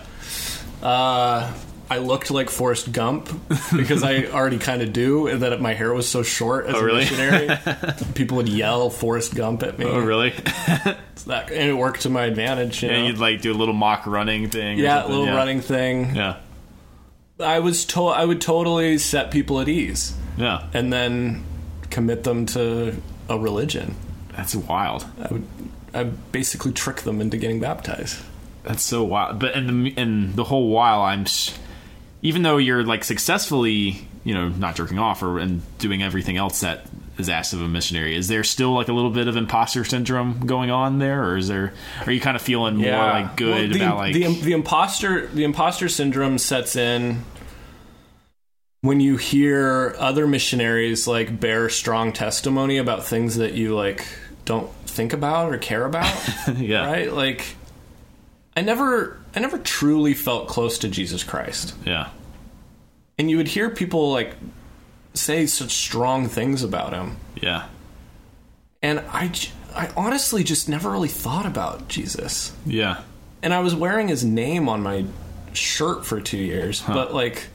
I looked like Forrest Gump because I already kind of do, and that my hair was so short as a missionary. People would yell Forrest Gump at me. Oh, really? And it worked to my advantage. You know? You'd like do a little mock running thing. Yeah, a little running thing. Yeah. I would totally set people at ease. Yeah. And then commit them to a religion. That's wild. I basically trick them into getting baptized. That's so wild. But and the whole while even though you're like successfully, not jerking off and doing everything else that is asked of a missionary, is there still like a little bit of imposter syndrome going on there, or are you kind of feeling more like good about like the imposter syndrome sets in when you hear other missionaries like bear strong testimony about things that you like don't think about or care about. Yeah. Right? Like I never truly felt close to Jesus Christ. Yeah. And you would hear people like say such strong things about him. Yeah. And I honestly just never really thought about Jesus. Yeah. And I was wearing his name on my shirt for 2 years, but like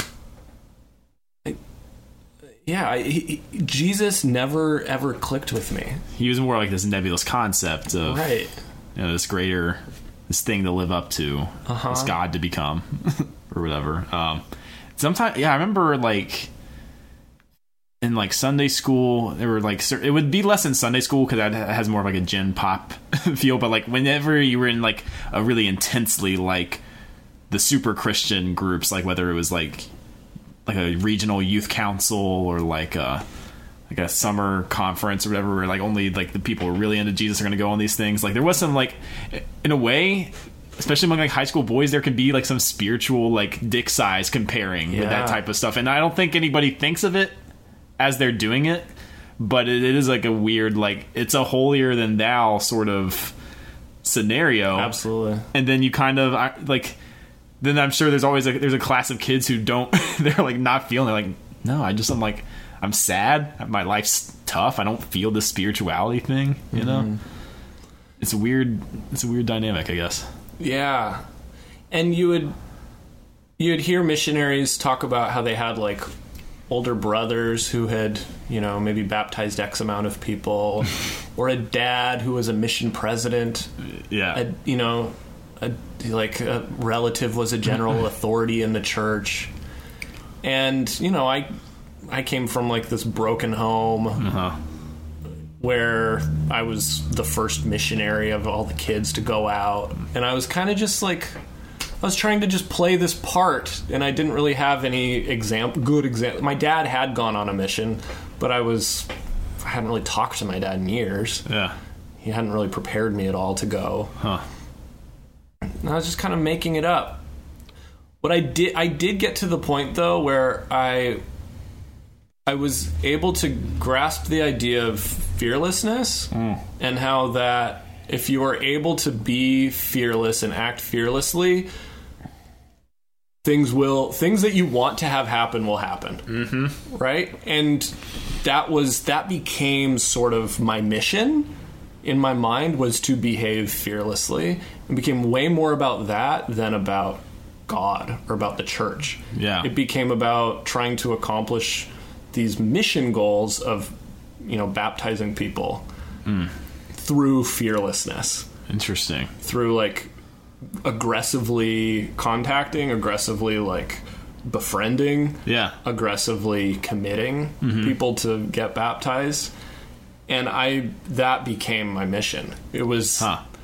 Jesus never ever clicked with me. He was more like this nebulous concept of this thing to live up to, this God to become, or whatever. Sometimes, I remember like in like Sunday school, there were like it would be less in Sunday school because that has more of like a gen pop feel. But like whenever you were in like a really intensely like the super Christian groups, like whether it was like a regional youth council or like a summer conference or whatever, where like only like the people who are really into Jesus are going to go on these things. Like there was some like, in a way, especially among like high school boys, there could be like some spiritual like dick size comparing with that type of stuff. And I don't think anybody thinks of it as they're doing it, but it is like a weird, like it's a holier than thou sort of scenario. Absolutely. And then you kind of like, then I'm sure there's always there's a class of kids who don't, they're like not feeling, they're like, no, I'm sad. My life's tough. I don't feel the spirituality thing, you know? It's a weird dynamic, I guess. Yeah. And you'd hear missionaries talk about how they had like older brothers who had, maybe baptized X amount of people, or a dad who was a mission president. Yeah. A relative was a general authority in the church. And, I came from like this broken home where I was the first missionary of all the kids to go out. And I was kind of just like, I was trying to just play this part, and I didn't really have any good example. My dad had gone on a mission, but I hadn't really talked to my dad in years. Yeah. He hadn't really prepared me at all to go. And I was just kind of making it up. What I did get to the point though where I was able to grasp the idea of fearlessness and how that if you are able to be fearless and act fearlessly, things that you want to have happen will happen. Right? And that became sort of my mission in my mind, was to behave fearlessly. It became way more about that than about God or about the church. Yeah. It became about trying to accomplish these mission goals of, baptizing people through fearlessness. Interesting. Through like aggressively contacting, aggressively like befriending, aggressively committing people to get baptized. And that became my mission. It was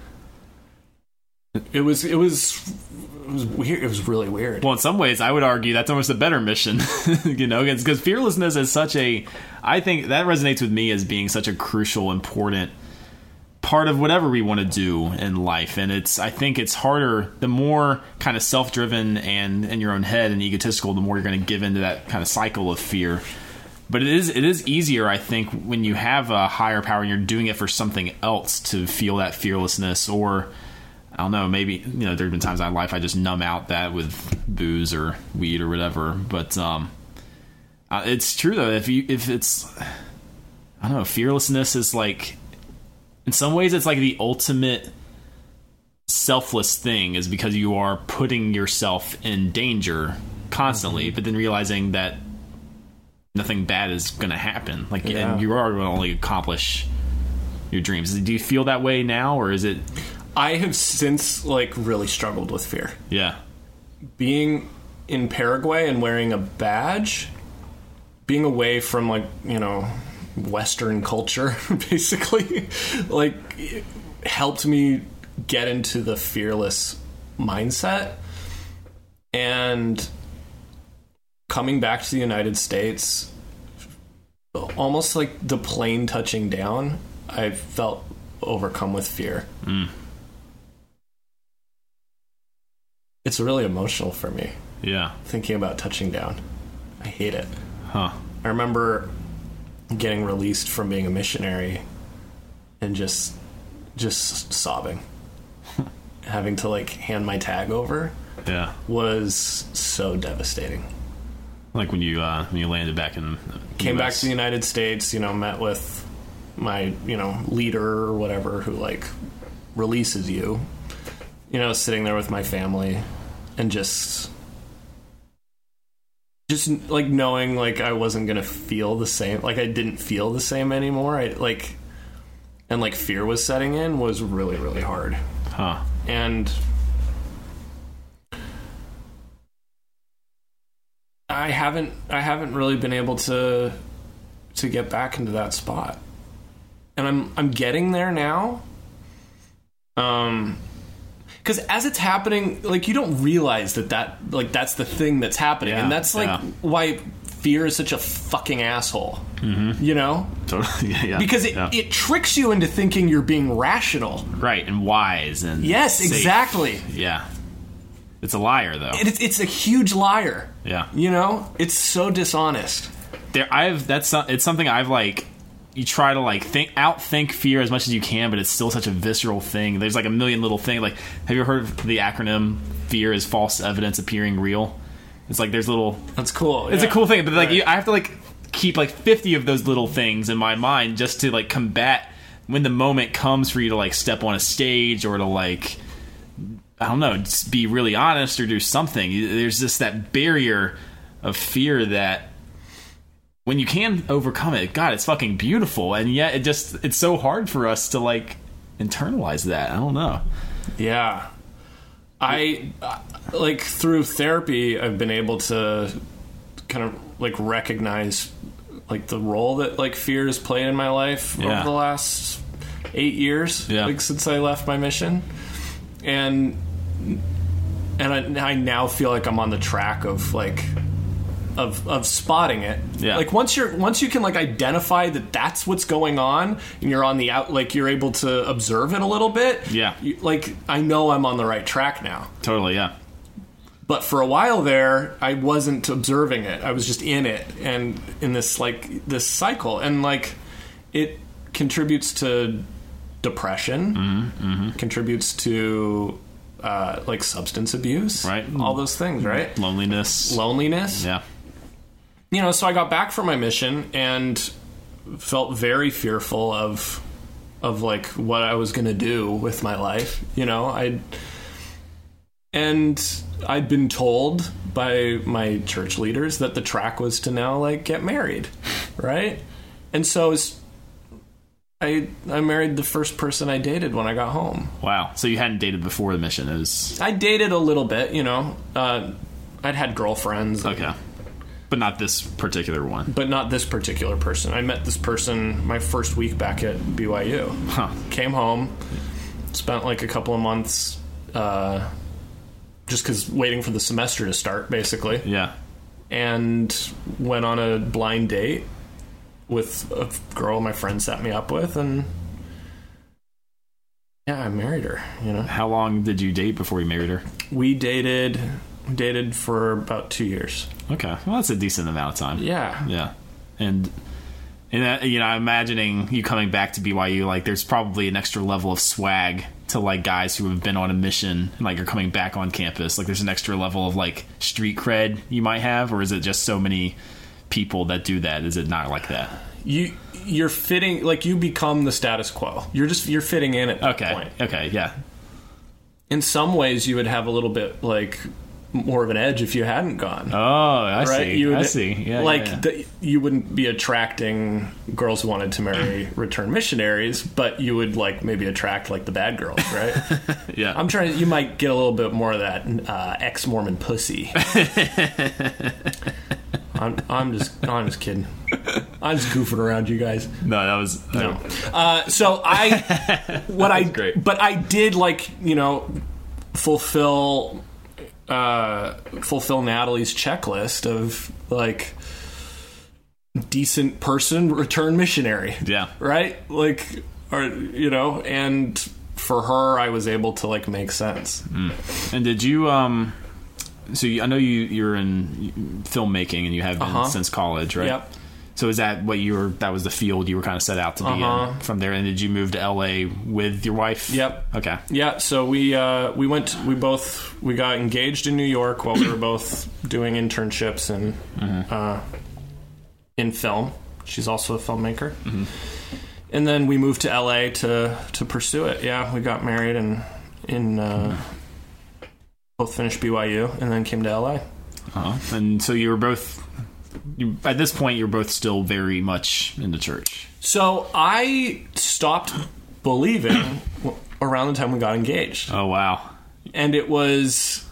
it was weird. It was really weird. Well, in some ways, I would argue that's almost a better mission, because fearlessness is I think that resonates with me as being such a crucial, important part of whatever we want to do in life. And I think it's harder, the more kind of self-driven and in your own head and egotistical, the more you're going to give into that kind of cycle of fear. But it is easier, I think, when you have a higher power and you're doing it for something else to feel that fearlessness. Or, I don't know, maybe, there have been times in my life I just numb out that with booze or weed or whatever. But it's true, though. If it's, I don't know, fearlessness is like, in some ways it's like the ultimate selfless thing, is because you are putting yourself in danger constantly, but then realizing that nothing bad is going to happen. Like, and you are going to only accomplish your dreams. Do you feel that way now, or is it? I have since like really struggled with fear. Yeah. Being in Paraguay and wearing a badge, being away from like, you know, Western culture, basically, like, it helped me get into the fearless mindset. And coming back to the United States, almost like the plane touching down, I felt overcome with fear. It's really emotional for me. Yeah. Thinking about touching down. I hate it. Huh. I remember getting released from being a missionary and just sobbing. Having to like hand my tag over. Yeah. Was so devastating. Like when you landed back in came US. back to the United States, you know, met with my, you know, leader or whatever who like releases you, you know, sitting there with my family and just like knowing like I wasn't gonna feel the same, like I didn't feel the same anymore. I like, and like fear was setting in, was really, really hard. Huh. And I haven't really been able to get back into that spot. And I'm getting there now. Because as it's happening, like, you don't realize that like that's the thing that's happening. Yeah, and that's like why fear is such a fucking asshole. Mm-hmm. You know? Totally. Yeah. Because it tricks you into thinking you're being rational. Right, and wise and yes, safe. Exactly. Yeah. It's a liar, though. It's a huge liar. Yeah. You know? It's so dishonest. It's something I've like, you try to like outthink fear as much as you can, but it's still such a visceral thing. There's like a million little things. Like, have you heard of the acronym "Fear is false evidence appearing real"? It's like there's little. That's cool. It's a cool thing, but like I have to like keep like 50 of those little things in my mind just to like combat when the moment comes for you to like step on a stage or to like, I don't know, just be really honest or do something. There's just that barrier of fear that when you can overcome it, God, it's fucking beautiful. And yet it's so hard for us to like internalize that. I don't know. Yeah. I like through therapy, I've been able to kind of like recognize like the role that like fear has played in my life over the last 8 years, like since I left my mission. And I now feel like I'm on the track of like of spotting it. Yeah. Like once you can like identify that that's what's going on and you're on the out, like you're able to observe it a little bit. Yeah. Like I know I'm on the right track now. Totally. Yeah. But for a while there, I wasn't observing it. I was just in it and in this like this cycle, and like it contributes to depression, contributes to like substance abuse, right? All those things, right? Loneliness. Yeah. You know, so I got back from my mission and felt very fearful of like what I was going to do with my life. You know, I'd been told by my church leaders that the track was to now like get married, right? And so I married the first person I dated when I got home. Wow. So you hadn't dated before the mission? I dated a little bit, you know. I'd had girlfriends. Okay. But not this particular one. But not this particular person. I met this person my first week back at BYU. Huh. Came home, spent like a couple of months just because waiting for the semester to start, basically. Yeah. And went on a blind date with a girl my friend set me up with, and yeah, I married her, you know. How long did you date before you married her? We dated for about 2 years. Okay. Well, that's a decent amount of time. Yeah. Yeah. And you know, I'm imagining you coming back to BYU, like there's probably an extra level of swag to like guys who have been on a mission and like are coming back on campus. Like there's an extra level of like street cred you might have, or is it just so many people that do that? Is it not like that? you're fitting, like, you become the status quo. You're fitting in at that point. Okay, yeah. In some ways, you would have a little bit, like, more of an edge if you hadn't gone. Oh, I see. I see. Yeah, like, yeah. You wouldn't be attracting girls who wanted to marry return missionaries, but you would, like, maybe attract, like, the bad girls, right? Yeah. You might get a little bit more of that ex-Mormon pussy. I'm just kidding. I'm just goofing around, you guys. No, that was no. So great. But I did, like, fulfill Natalie's checklist of, like, decent person, return missionary. Yeah. Right? Like, and for her, I was able to, like, make sense. And did you I know you're in filmmaking and you have been since college, right? Yep. So is that that was the field you were kind of set out to be in from there? And did you move to LA with your wife? Yep. Okay. Yeah. So we got engaged in New York while we were both doing internships in film. She's also a filmmaker. Mm-hmm. And then we moved to LA to pursue it. Yeah. We got married and both finished BYU and then came to LA. And so you were both, at this point, you're both still very much in the church. So I stopped believing around the time we got engaged. Oh, wow. And it was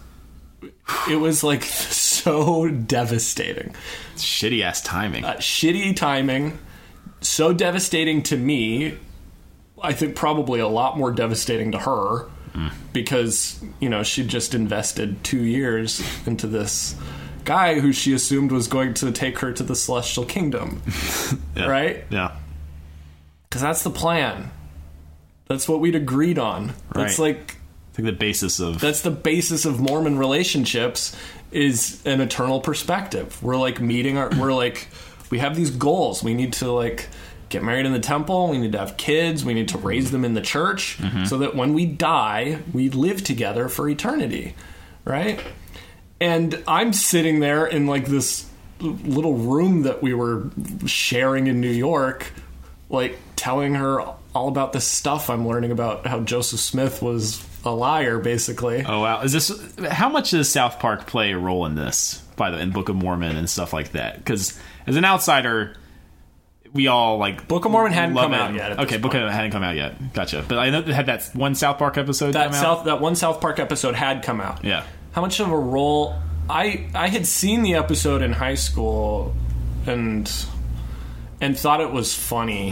like so devastating. Shitty ass timing. Shitty timing. So devastating to me. I think probably a lot more devastating to her. Because, she'd just invested 2 years into this guy who she assumed was going to take her to the celestial kingdom. Yeah. Right? Yeah. Because that's the plan. That's what we'd agreed on. That's right. The basis of... That's the basis of Mormon relationships is an eternal perspective. We're, like, we have these goals. We need to, like... get married in the temple, we need to have kids, we need to raise them in the church, so that when we die, we live together for eternity, right? And I'm sitting there in, like, this little room that we were sharing in New York, like, telling her all about this stuff I'm learning about how Joseph Smith was a liar, basically. Oh, wow. How much does South Park play a role in this, in Book of Mormon and stuff like that? Because as an outsider... we all, like... Book of Mormon hadn't come out yet. Okay, Book of Mormon hadn't come out yet. Gotcha. But I know they had that one South Park episode come out? That one South Park episode had come out. Yeah. How much of a role... I had seen the episode in high school and thought it was funny.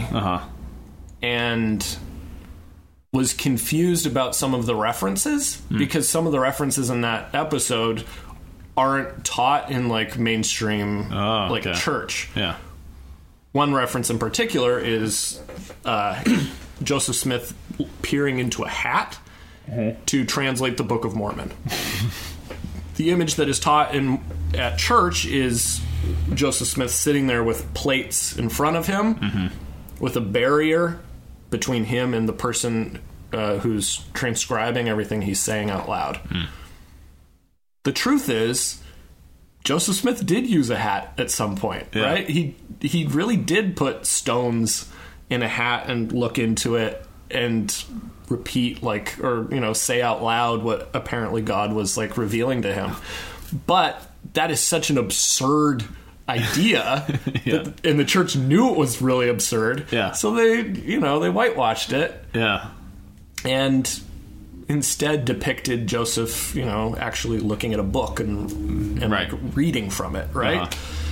And was confused about some of the references. Because some of the references in that episode aren't taught in, like, mainstream church. Yeah. One reference in particular is Joseph Smith peering into a hat to translate the Book of Mormon. The image that is taught at church is Joseph Smith sitting there with plates in front of him, with a barrier between him and the person who's transcribing everything he's saying out loud. The truth is, Joseph Smith did use a hat at some point, right? He really did put stones in a hat and look into it and repeat, like, or, say out loud what apparently God was, like, revealing to him. But that is such an absurd idea, and the church knew it was really absurd. Yeah. So they whitewashed it. Yeah. And instead depicted Joseph, actually looking at a book and right. like reading from it, right?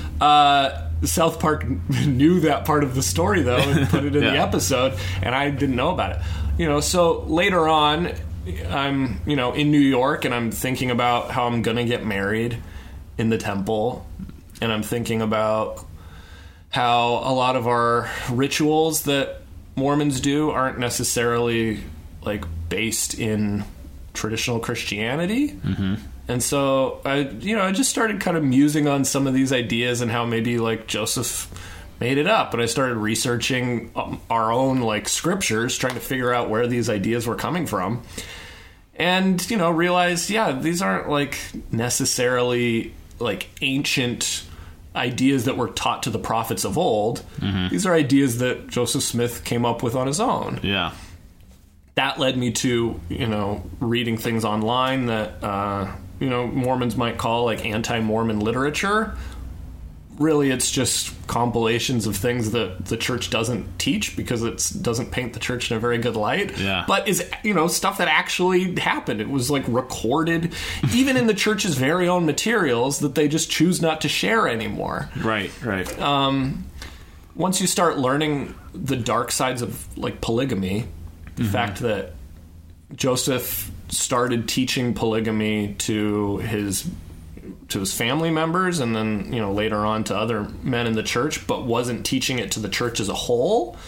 South Park knew that part of the story, though, and put it in the episode, and I didn't know about it. So later on, I'm, in New York, and I'm thinking about how I'm going to get married in the temple, and I'm thinking about how a lot of our rituals that Mormons do aren't necessarily, like, based in traditional Christianity. Mm-hmm. And so I just started kind of musing on some of these ideas and how maybe, like, Joseph made it up. And I started researching our own, like, scriptures, trying to figure out where these ideas were coming from. And, realized, these aren't, like, necessarily, like, ancient ideas that were taught to the prophets of old. Mm-hmm. These are ideas that Joseph Smith came up with on his own. Yeah. That led me to, reading things online that, Mormons might call like anti-Mormon literature. Really, it's just compilations of things that the church doesn't teach because it doesn't paint the church in a very good light. Yeah. But is, stuff that actually happened. It was like recorded, even in the church's very own materials that they just choose not to share anymore. Right. Once you start learning the dark sides of like polygamy, the fact that Joseph started teaching polygamy to his family members and then, later on to other men in the church, but wasn't teaching it to the church as a whole,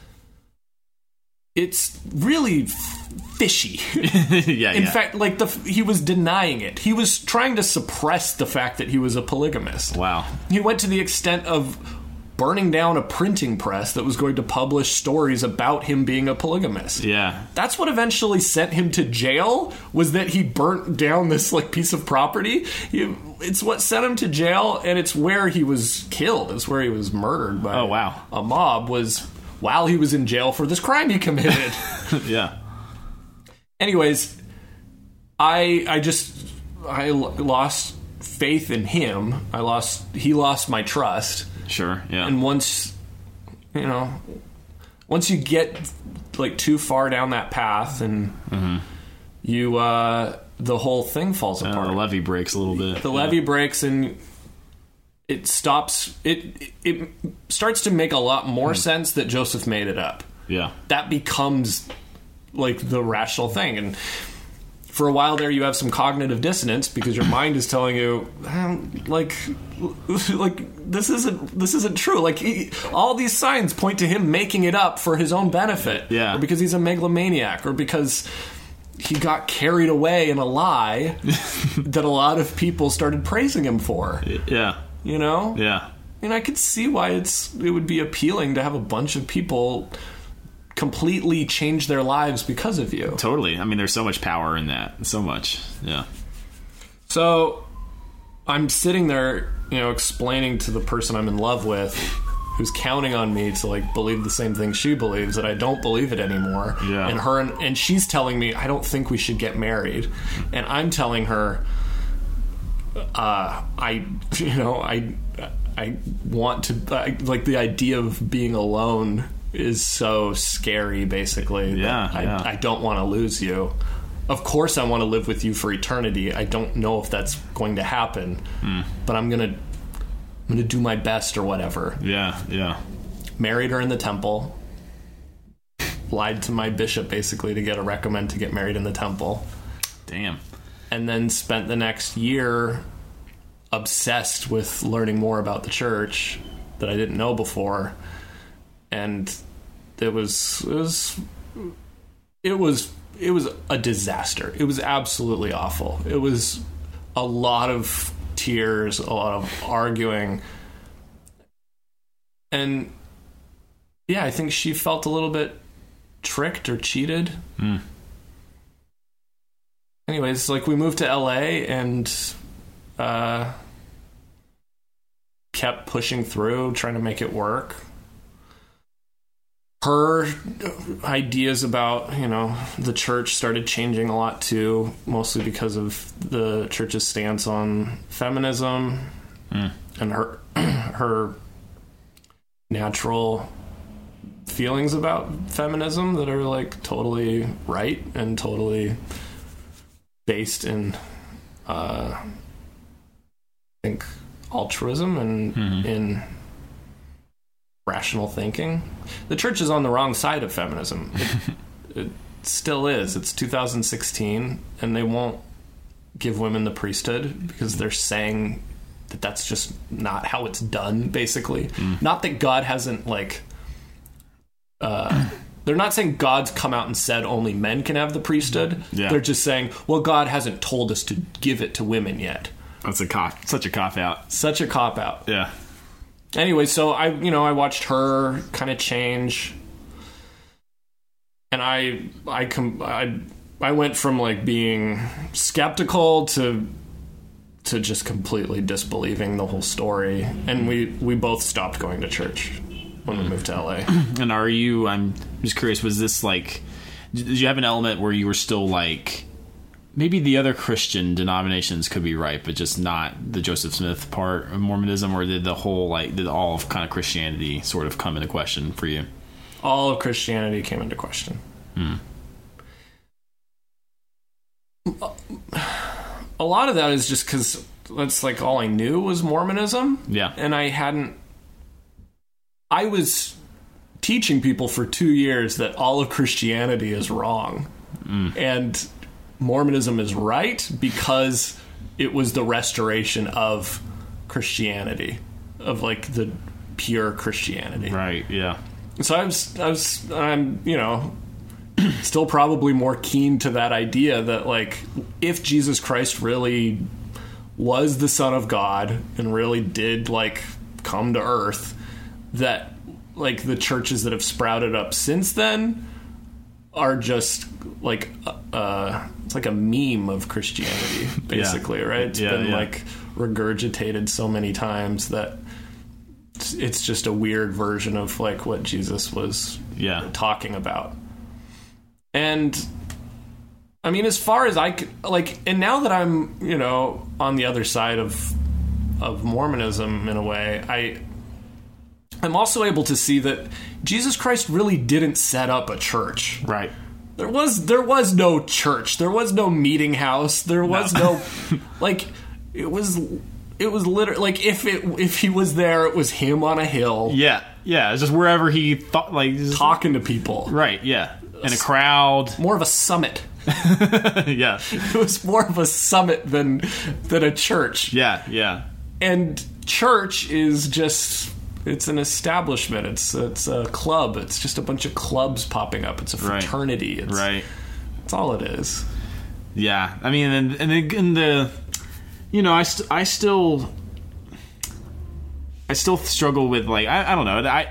it's really fishy. In fact, like he was denying it. He was trying to suppress the fact that he was a polygamist. Wow. He went to the extent of burning down a printing press that was going to publish stories about him being a polygamist. Yeah. That's what eventually sent him to jail, was that he burnt down this like piece of property. It's what sent him to jail, and it's where he was killed. It's where he was murdered by a mob, was while he was in jail for this crime he committed. Yeah. Anyways, I lost faith in him. He lost my trust. Sure, yeah. And once you get like too far down that path, and you the whole thing falls apart. The levee breaks a little bit. The levee breaks, and it stops. It starts to make a lot more sense that Joseph made it up. Yeah, that becomes like the rational thing. And for a while there, you have some cognitive dissonance because your mind is telling you, like this isn't true. Like all these signs point to him making it up for his own benefit, or because he's a megalomaniac, or because he got carried away in a lie that a lot of people started praising him for. Yeah, Yeah. And I could see why it would be appealing to have a bunch of people completely change their lives because of you. Totally. I mean, there's so much power in that. So much. Yeah. So I'm sitting there, explaining to the person I'm in love with, who's counting on me to like believe the same thing she believes, that I don't believe it anymore. Yeah. And she's telling me, I don't think we should get married. And I'm telling her, I want to, like, the idea of being alone is so scary, basically. I don't want to lose you. Of course I want to live with you for eternity. I don't know if that's going to happen, but I'm gonna do my best or whatever. Yeah. Married her in the temple. Lied to my bishop basically to get a recommend to get married in the temple. Damn. And then spent the next year obsessed with learning more about the church that I didn't know before. And it was a disaster. It was absolutely awful. It was a lot of tears, a lot of arguing. And yeah, I think she felt a little bit tricked or cheated. Anyways, like, we moved to LA and kept pushing through, trying to make it work. Her ideas about, the church started changing a lot too, mostly because of the church's stance on feminism and her natural feelings about feminism that are like totally right and totally based in, I think, altruism and in rational thinking. The church is on the wrong side of feminism. It still is. It's 2016, and they won't give women the priesthood because they're saying that that's just not how it's done, basically. Not that God hasn't, like... they're not saying God's come out and said only men can have the priesthood. Yeah. They're just saying, well, God hasn't told us to give it to women yet. That's such a cop-out. Such a cop-out. Yeah. Anyway, so I watched her kind of change, and I went from like being skeptical to to just completely disbelieving the whole story. And we both stopped going to church when we moved to LA. And I'm just curious, was this like, did you have an element where you were still like, maybe the other Christian denominations could be right, but just not the Joseph Smith part of Mormonism, or did all of kind of Christianity sort of come into question for you? All of Christianity came into question. A lot of that is just because that's like all I knew was Mormonism. Yeah. And I was teaching people for 2 years that all of Christianity is wrong. And Mormonism is right because it was the restoration of Christianity, of like the pure Christianity. Right, yeah. So I'm, you know, still probably more keen to that idea that, like, if Jesus Christ really was the Son of God and really did, like, come to earth, that, like, the churches that have sprouted up since then are just, like, it's like a meme of Christianity, basically, right? It's been, like, regurgitated so many times that it's just a weird version of, like, what Jesus was talking about. And I mean, as far as I could, like, and now that I'm, you know, on the other side of Mormonism in a way, I'm also able to see that Jesus Christ really didn't set up a church. Right. There was no church. There was no meeting house. There was no like, it was literally like, if he was there, it was him on a hill. Yeah. Yeah. It's just wherever he thought, like, talking to people. Right. Yeah. In a crowd. More of a summit. Yeah. It was more of a summit than a church. Yeah, yeah. And church is just, it's an establishment. It's a club. It's just a bunch of clubs popping up. It's a fraternity. Right. That's all it is. Yeah. I mean, and in the, you know, I still struggle with, like, I don't know.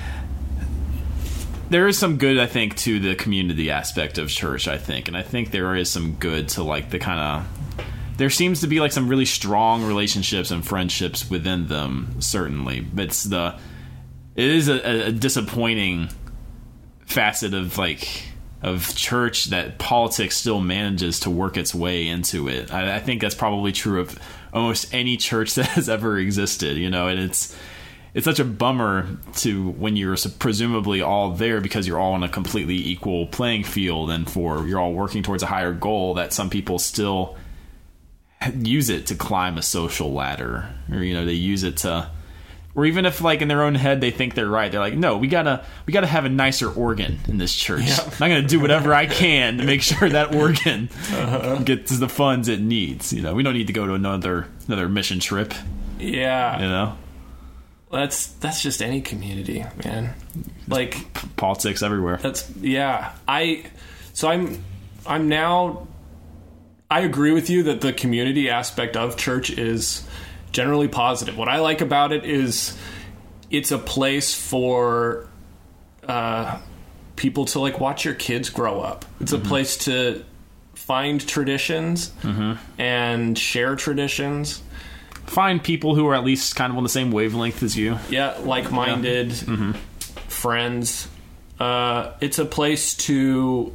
There is some good, I think, to the community aspect of church, I think. And I think there is some good to, like, the kind of... There seems to be, like, some really strong relationships and friendships within them, certainly. But it is a disappointing facet of, like, of church that politics still manages to work its way into it. I think that's probably true of almost any church that has ever existed, you know, and it's such a bummer to when you're presumably all there because you're all on a completely equal playing field and you're all working towards a higher goal, that some people still use it to climb a social ladder, or, you know, they use it to, or even if, like, in their own head they think they're right, they're like, no, we gotta have a nicer organ in this church. Yeah. I'm gonna do whatever I can to make sure that organ gets the funds it needs. You know, we don't need to go to another mission trip. Yeah, you know. That's just any community, man. Like, politics everywhere. I'm now, I agree with you that the community aspect of church is generally positive. What I like about it is it's a place for people to, like, watch your kids grow up. It's a place to find traditions and share traditions. Find people who are at least kind of on the same wavelength as you. Yeah, like-minded friends. It's a place to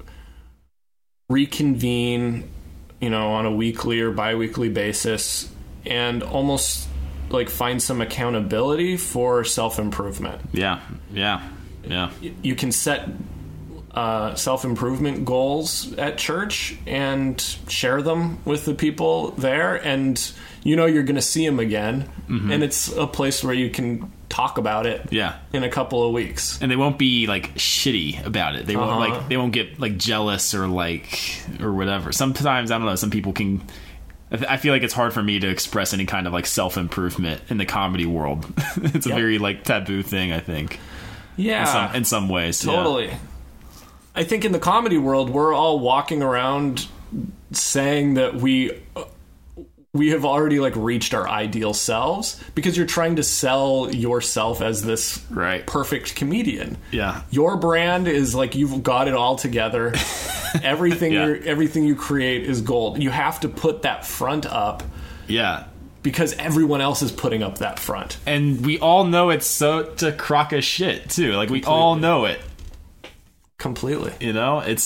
reconvene, you know, on a weekly or bi-weekly basis and almost, like, find some accountability for self-improvement. Yeah. You can set self-improvement goals at church and share them with the people there, and you know you're going to see them again, and it's a place where you can talk about it in a couple of weeks, and they won't be, like, shitty about it. They won't get, like, jealous or whatever. Sometimes, I don't know, some people can. I feel like it's hard for me to express any kind of, like, self-improvement in the comedy world. It's a very, like, taboo thing, I think. Yeah, in some ways, totally. Yeah. I think in the comedy world, we're all walking around saying that we have already, like, reached our ideal selves because you're trying to sell yourself as this perfect comedian. Yeah. Your brand is, like, you've got it all together. Everything you create is gold. You have to put that front up Yeah. Because everyone else is putting up that front. And we all know it's such a crock of shit, too. Like, we all know it. Completely. You know? It's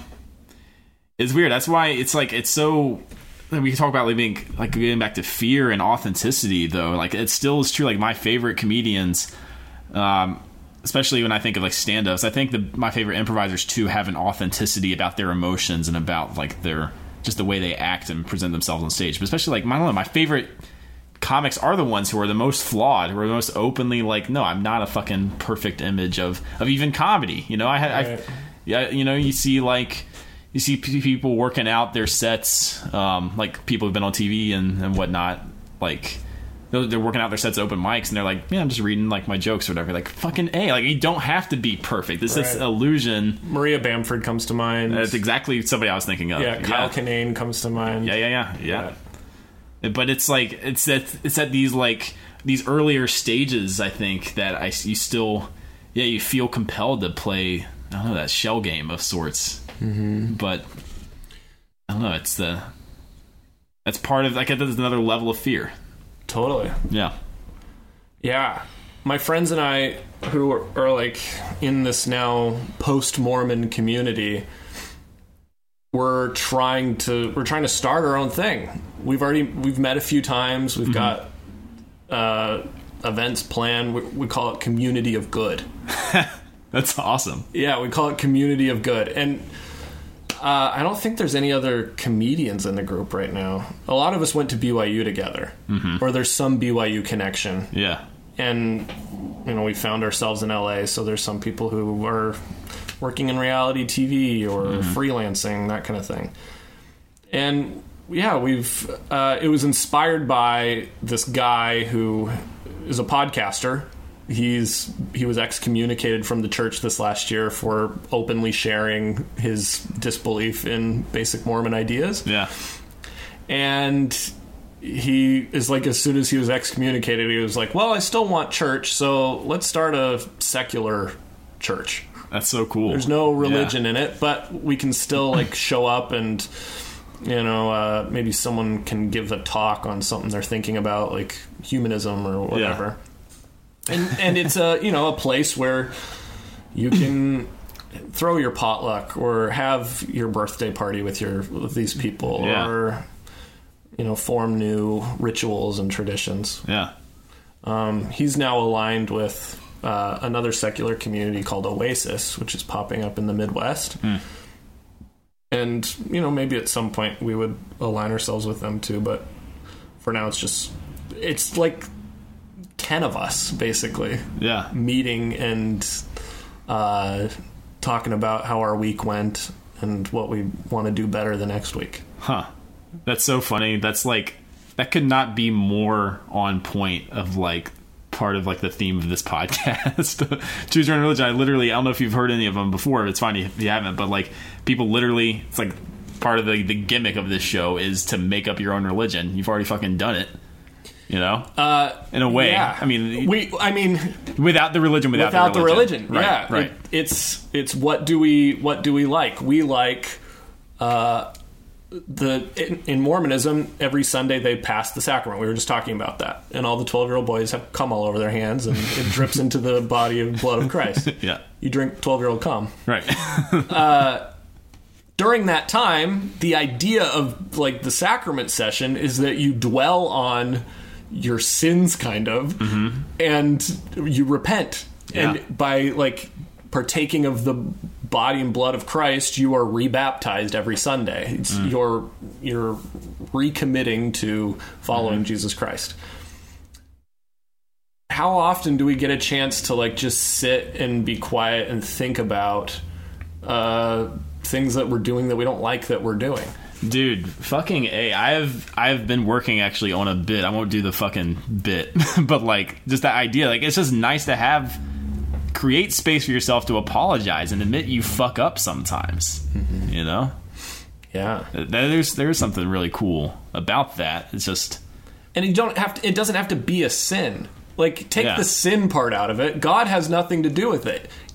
weird. That's why it's like, it's so... We can talk about getting back to fear and authenticity, though. Like, it still is true. Like, my favorite comedians, especially when I think of, like, stand-ups, I think my favorite improvisers, too, have an authenticity about their emotions and about, like, just the way they act and present themselves on stage. But especially, like, I don't know, my favorite comics are the ones who are the most flawed, who are the most openly like, no, I'm not a fucking perfect image of even comedy. You know, you see people working out their sets, like people who've been on TV and whatnot, like they're working out their sets open mics, and they're like, yeah, I'm just reading like my jokes or whatever. Like, fucking A, like, you don't have to be perfect. This is illusion. Maria Bamford comes to mind. That's exactly somebody I was thinking of. Yeah, Kyle Kinane comes to mind. Yeah. But it's like it's at these earlier stages, I think, that you feel compelled to play, I don't know, that shell game of sorts. Mm-hmm. But I don't know, that's part of, like, there's another level of fear. Totally. Yeah. My friends and I, who are like in this now post-Mormon community, we're trying to start our own thing. We've met a few times. We've got events planned. We call it Community of Good. That's awesome. Yeah, we call it Community of Good. And I don't think there's any other comedians in the group right now. A lot of us went to BYU together, or there's some BYU connection. Yeah. And, you know, we found ourselves in LA, so there's some people who are working in reality TV or freelancing, that kind of thing. And yeah, it was inspired by this guy who is a podcaster. He was excommunicated from the church this last year for openly sharing his disbelief in basic Mormon ideas. Yeah. And he is like, as soon as he was excommunicated, he was like, well, I still want church, so let's start a secular church. That's so cool. There's no religion in it, but we can still like show up and, you know, maybe someone can give a talk on something they're thinking about, like humanism or whatever. Yeah. And it's a place where you can throw your potluck or have your birthday party with these people, or, you know, form new rituals and traditions. Yeah. He's now aligned with another secular community called Oasis, which is popping up in the Midwest. And, you know, maybe at some point we would align ourselves with them too, but for now it's like 10 of us, basically. Yeah. Meeting and talking about how our week went and what we want to do better the next week. Huh. That's so funny. That's like, that could not be more on point of like part of like the theme of this podcast. Choose Your Own Religion. I don't know if you've heard any of them before. It's fine if you haven't, but like people literally, it's like part of the gimmick of this show is to make up your own religion. You've already fucking done it. You know, in a way. Yeah. I mean, without the religion, without the religion. Right, yeah, right. It's what do we like? We like in Mormonism, every Sunday they pass the sacrament. We were just talking about that, and all the 12-year-old boys have cum all over their hands, and it drips into the body and blood of Christ. Yeah, you drink 12-year-old cum, right? During that time, the idea of like the sacrament session is that you dwell on your sins, kind of, and you repent. Yeah. And by like partaking of the body and blood of Christ, you are rebaptized every Sunday. It's you're recommitting to following Jesus Christ. How often do we get a chance to like just sit and be quiet and think about things that we're doing that we don't like that we're doing? Dude, fucking A. I've been working actually on a bit. I won't do the fucking bit, but like just that idea. Like, it's just nice to create space for yourself to apologize and admit you fuck up sometimes. You know? Yeah. There's something really cool about that. It's just, and it doesn't have to be a sin. Like, take the sin part out of it. God has nothing to do with it.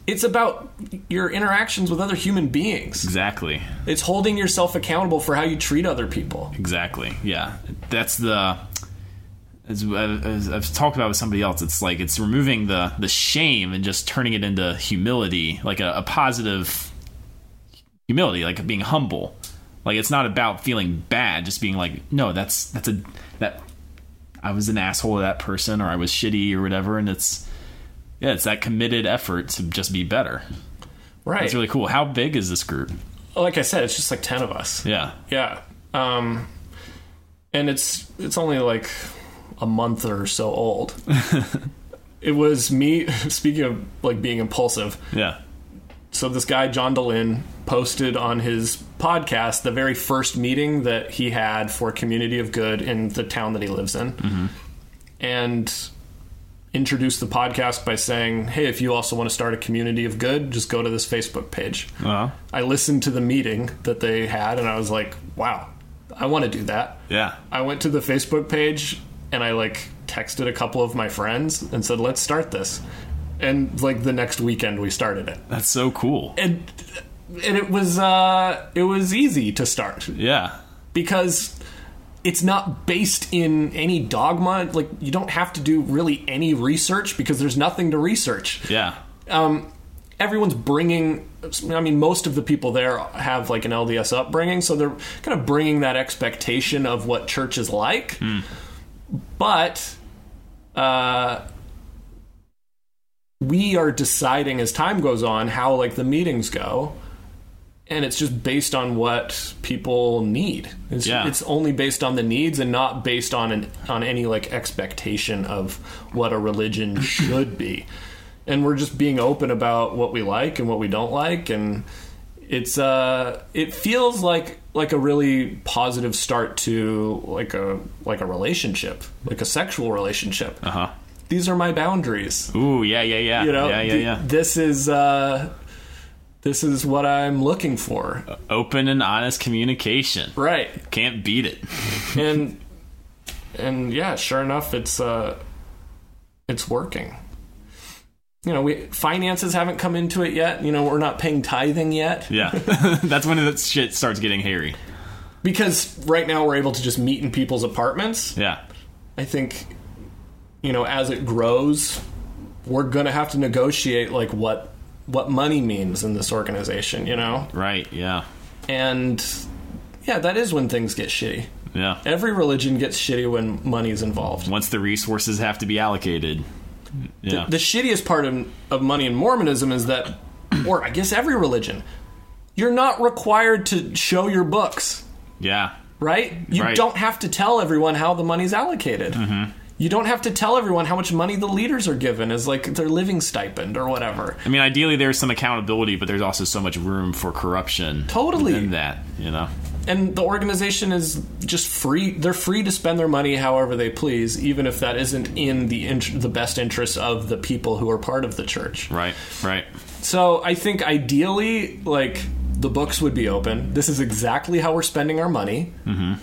It's about your interactions with other human beings. Exactly. It's holding yourself accountable for how you treat other people. Exactly. Yeah. That's the... As I've talked about with somebody else, it's like it's removing the shame and just turning it into humility, like a positive humility, like being humble. Like it's not about feeling bad, just being like, no, that I was an asshole to that person, or I was shitty or whatever, and it's that committed effort to just be better. Right. It's really cool. How big is this group? Like I said, it's just like 10 of us. Yeah. Yeah. And it's only like a month or so old. It was me, speaking of like being impulsive. Yeah. So this guy, John Dehlin, posted on his podcast the very first meeting that he had for Community of Good in the town that he lives in. Mm-hmm. And introduced the podcast by saying, hey, if you also want to start a Community of Good, just go to this Facebook page. Uh-huh. I listened to the meeting that they had, and I was like, wow, I want to do that. Yeah. I went to the Facebook page, and I like texted a couple of my friends and said, let's start this. And like the next weekend we started it. That's so cool. And it was easy to start. Yeah. Because it's not based in any dogma. Like you don't have to do really any research because there's nothing to research. Yeah. Everyone's bringing, I mean, most of the people there have like an LDS upbringing, so they're kind of bringing that expectation of what church is like. But we are deciding as time goes on how like the meetings go, and it's just based on what people need. It's only based on the needs and not based on any like expectation of what a religion should be. And we're just being open about what we like and what we don't like, and it feels like a really positive start to like a relationship, like a sexual relationship. Uh-huh. These are my boundaries. Ooh, yeah. You know, yeah. This is what I'm looking for. Open and honest communication. Right. Can't beat it. and yeah, sure enough, it's working. You know, finances haven't come into it yet. You know, we're not paying tithing yet. Yeah. That's when that shit starts getting hairy. Because right now we're able to just meet in people's apartments. Yeah. I think, you know, as it grows, we're going to have to negotiate, like, what money means in this organization, you know? Right, yeah. And, yeah, that is when things get shitty. Yeah. Every religion gets shitty when money's involved. Once the resources have to be allocated. Yeah. The shittiest part of money in Mormonism is that, or I guess every religion, you're not required to show your books. Yeah. Right? You don't have to tell everyone how the money's allocated. Mm-hmm. You don't have to tell everyone how much money the leaders are given as like their living stipend or whatever. I mean, ideally there's some accountability, but there's also so much room for corruption. Totally. In that, you know. And the organization is just free. They're free to spend their money however they please, even if that isn't in the best interest of the people who are part of the church. Right. So I think ideally, like, the books would be open. This is exactly how we're spending our money. Mm-hmm.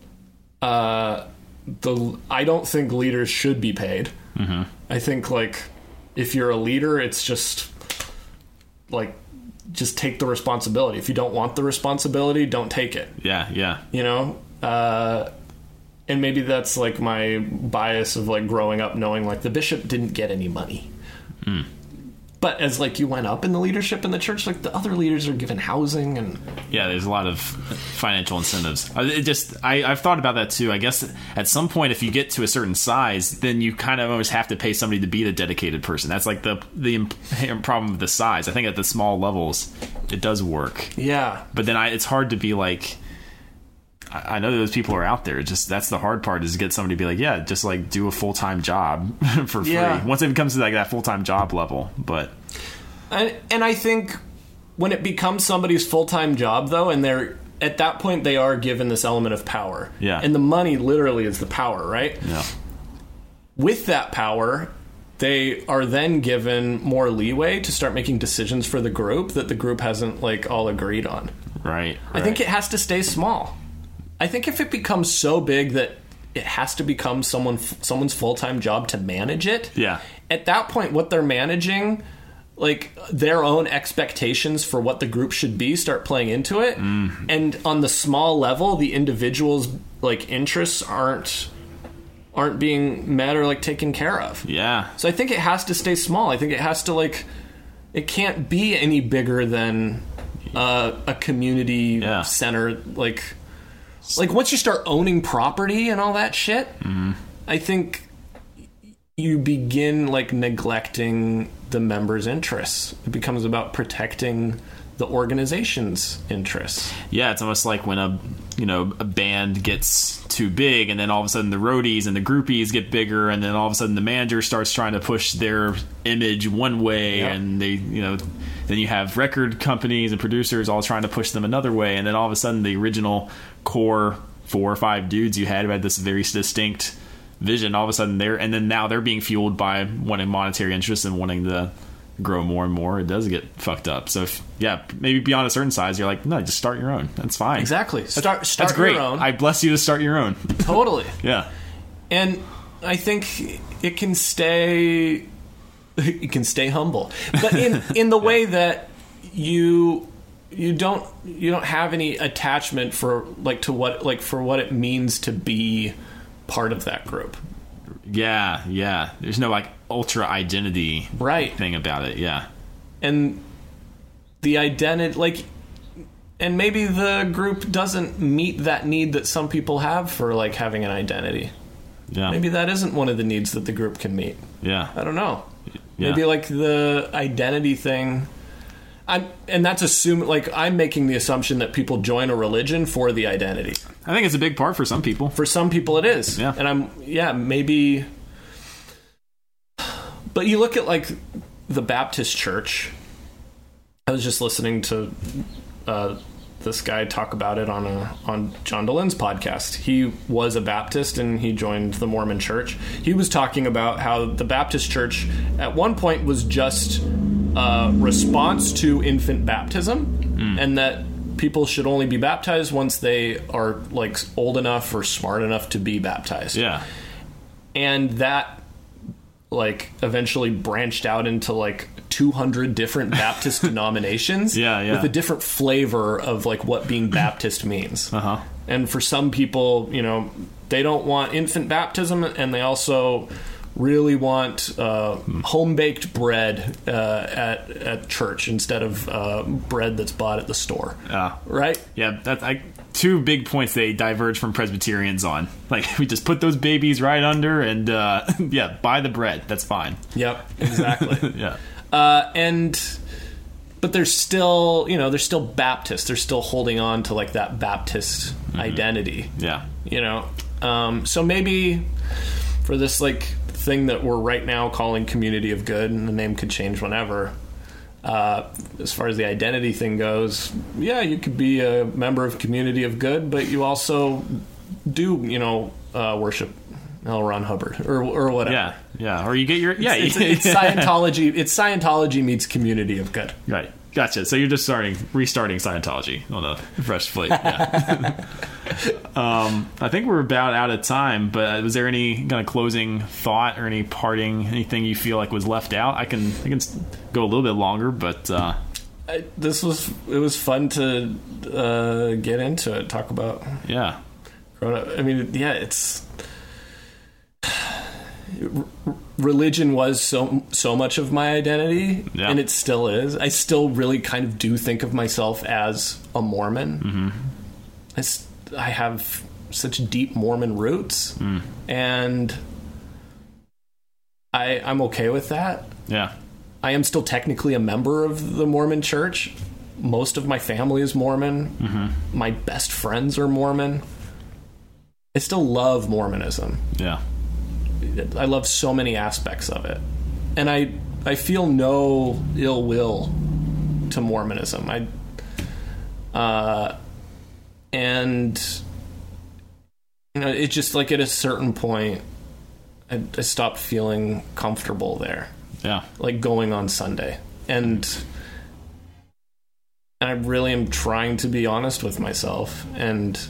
I don't think leaders should be paid. Mm-hmm. I think, like, if you're a leader, it's just, like, just take the responsibility. If you don't want the responsibility, don't take it. Yeah. You know? And maybe that's, like, my bias of, like, growing up knowing, like, the bishop didn't get any money. Mm. But as, like, you went up in the leadership in the church, like, the other leaders are given housing and... Yeah, there's a lot of financial incentives. I've thought about that, too. I guess at some point, if you get to a certain size, then you kind of always have to pay somebody to be the dedicated person. That's, like, the problem with the size. I think at the small levels, it does work. Yeah. But then it's hard to be, like... I know those people are out there. That's the hard part, is to get somebody to be like, yeah, just like do a full-time job for free. Yeah. Once it comes to like that full-time job level, but and I think when it becomes somebody's full-time job though, and they're at that point they are given this element of power. Yeah. And the money literally is the power, right? Yeah. With that power, they are then given more leeway to start making decisions for the group that the group hasn't like all agreed on. Right. I think it has to stay small. I think if it becomes so big that it has to become someone's full-time job to manage it, yeah. At that point, what they're managing, like their own expectations for what the group should be start playing into it, and on the small level, the individual's like interests aren't being met or like taken care of. Yeah. So I think it has to stay small. I think it has to like, it can't be any bigger than a community center. Like once you start owning property and all that shit, I think you begin like neglecting the members' interests. It becomes about protecting the organization's interests. Yeah, it's almost like when a band gets too big, and then all of a sudden the roadies and the groupies get bigger, and then all of a sudden the manager starts trying to push their image one way, and they, then you have record companies and producers all trying to push them another way, and then all of a sudden the original core 4 or 5 dudes you had who had this very distinct vision, all of a sudden now they're being fueled by wanting monetary interests and wanting to grow more and more. It does get fucked up. So maybe beyond a certain size, you're like, no, just start your own. That's fine. Exactly. Start that's great. Your own. I bless you to start your own. Totally. Yeah. And I think it can stay humble, but in the way that you don't have any attachment for what it means to be part of that group. Yeah. There's no like ultra identity thing about it. Yeah. And the identity, and maybe the group doesn't meet that need that some people have for like having an identity. Yeah. Maybe that isn't one of the needs that the group can meet. Yeah. I don't know. Yeah. Maybe like the identity thing. And that's I'm making the assumption that people join a religion for the identity. I think it's a big part for some people. For some people it is. Yeah. And maybe. But you look at like the Baptist church. I was just listening to this guy talk about it on John DeLynne's podcast. He was a Baptist and he joined the Mormon church. He was talking about how the Baptist church at one point was just a response to infant baptism, and that people should only be baptized once they are like old enough or smart enough to be baptized. Yeah. And that like eventually branched out into like 200 different Baptist denominations with a different flavor of like what being Baptist means. Uh-huh. And for some people, they don't want infant baptism, and they also really want home-baked bread at church instead of bread that's bought at the store. Right? Yeah, that's two big points they diverge from Presbyterians on. Like, we just put those babies right under and, buy the bread. That's fine. Yep, exactly. Yeah. But they're still, they're still Baptist. They're still holding on to, like, that Baptist identity. Yeah. So maybe for this, like, thing that we're right now calling Community of Good, and the name could change whenever, as far as the identity thing goes, you could be a member of Community of Good, but you also do, worship L. Ron Hubbard or whatever. Yeah. Or you get your it's Scientology. It's Scientology meets Community of Good. Right. Gotcha. So you're just restarting Scientology on a fresh slate. Yeah. I think we're about out of time, but was there any kind of closing thought or anything you feel like was left out? I can go a little bit longer, but it was fun to get into it, talk about grown up. I mean, it's religion was so much of my identity, and it still is. I still really kind of do think of myself as a Mormon. Mm-hmm. I have such deep Mormon roots, and I'm okay with that. Yeah. I am still technically a member of the Mormon church. Most of my family is Mormon. Mm-hmm. My best friends are Mormon. I still love Mormonism. Yeah. I love so many aspects of it. And I feel no ill will to Mormonism. And it's just like at a certain point I stopped feeling comfortable there. Yeah. Like going on Sunday. And I really am trying to be honest with myself, and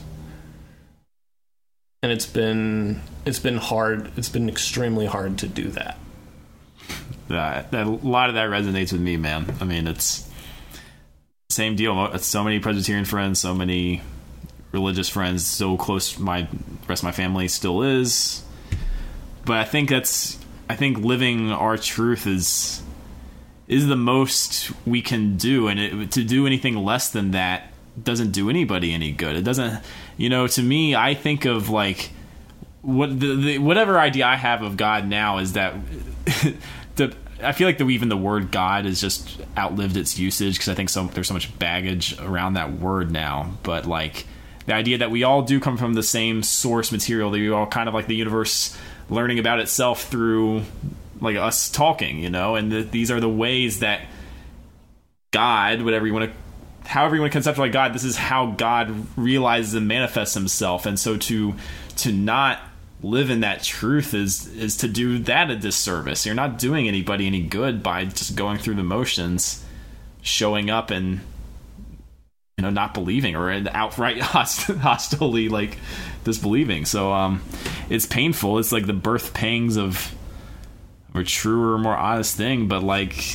it's been hard. It's been extremely hard to do that. that a lot of that resonates with me, man. I mean, it's same deal. So many Presbyterian friends, so many religious friends, so close. The rest of my family still is. But I think living our truth is the most we can do, and to do anything less than that doesn't do anybody any good. It doesn't, to me, I think of like whatever idea I have of God now is that I feel like even the word God has just outlived its usage, because I think there's so much baggage around that word now. But like the idea that we all do come from the same source material, that we all kind of like the universe learning about itself through like us talking, and these are the ways that God, however you want to conceptualize God, this is how God realizes and manifests himself. And so to not live in that truth is to do that a disservice. You're not doing anybody any good by just going through the motions, showing up and not believing, or outright hostilely like disbelieving. So it's painful. It's like the birth pangs of a truer, more honest thing. But like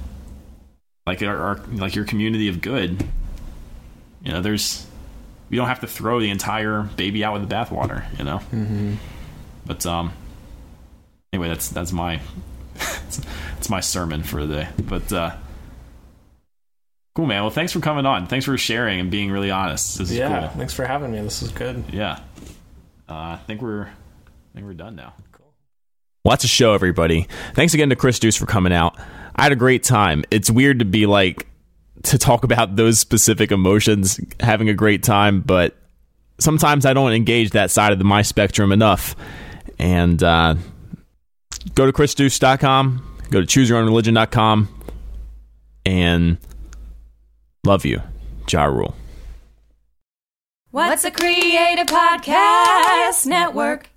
your community of good, we don't have to throw the entire baby out with the bathwater, Mm-hmm. But anyway, that's my it's my sermon for the day. But cool, man. Well, thanks for coming on. Thanks for sharing and being really honest. This is cool. Thanks for having me. This is good. Yeah. I think we're done now. Cool. Well, that's a show, everybody. Thanks again to Chris Duce for coming out. I had a great time. It's weird to talk about those specific emotions, having a great time, but sometimes I don't engage that side of my spectrum enough. And go to chrisduce.com, go to chooseyourownreligion.com, and love you. Ja Rule. What's a Creative Podcast Network?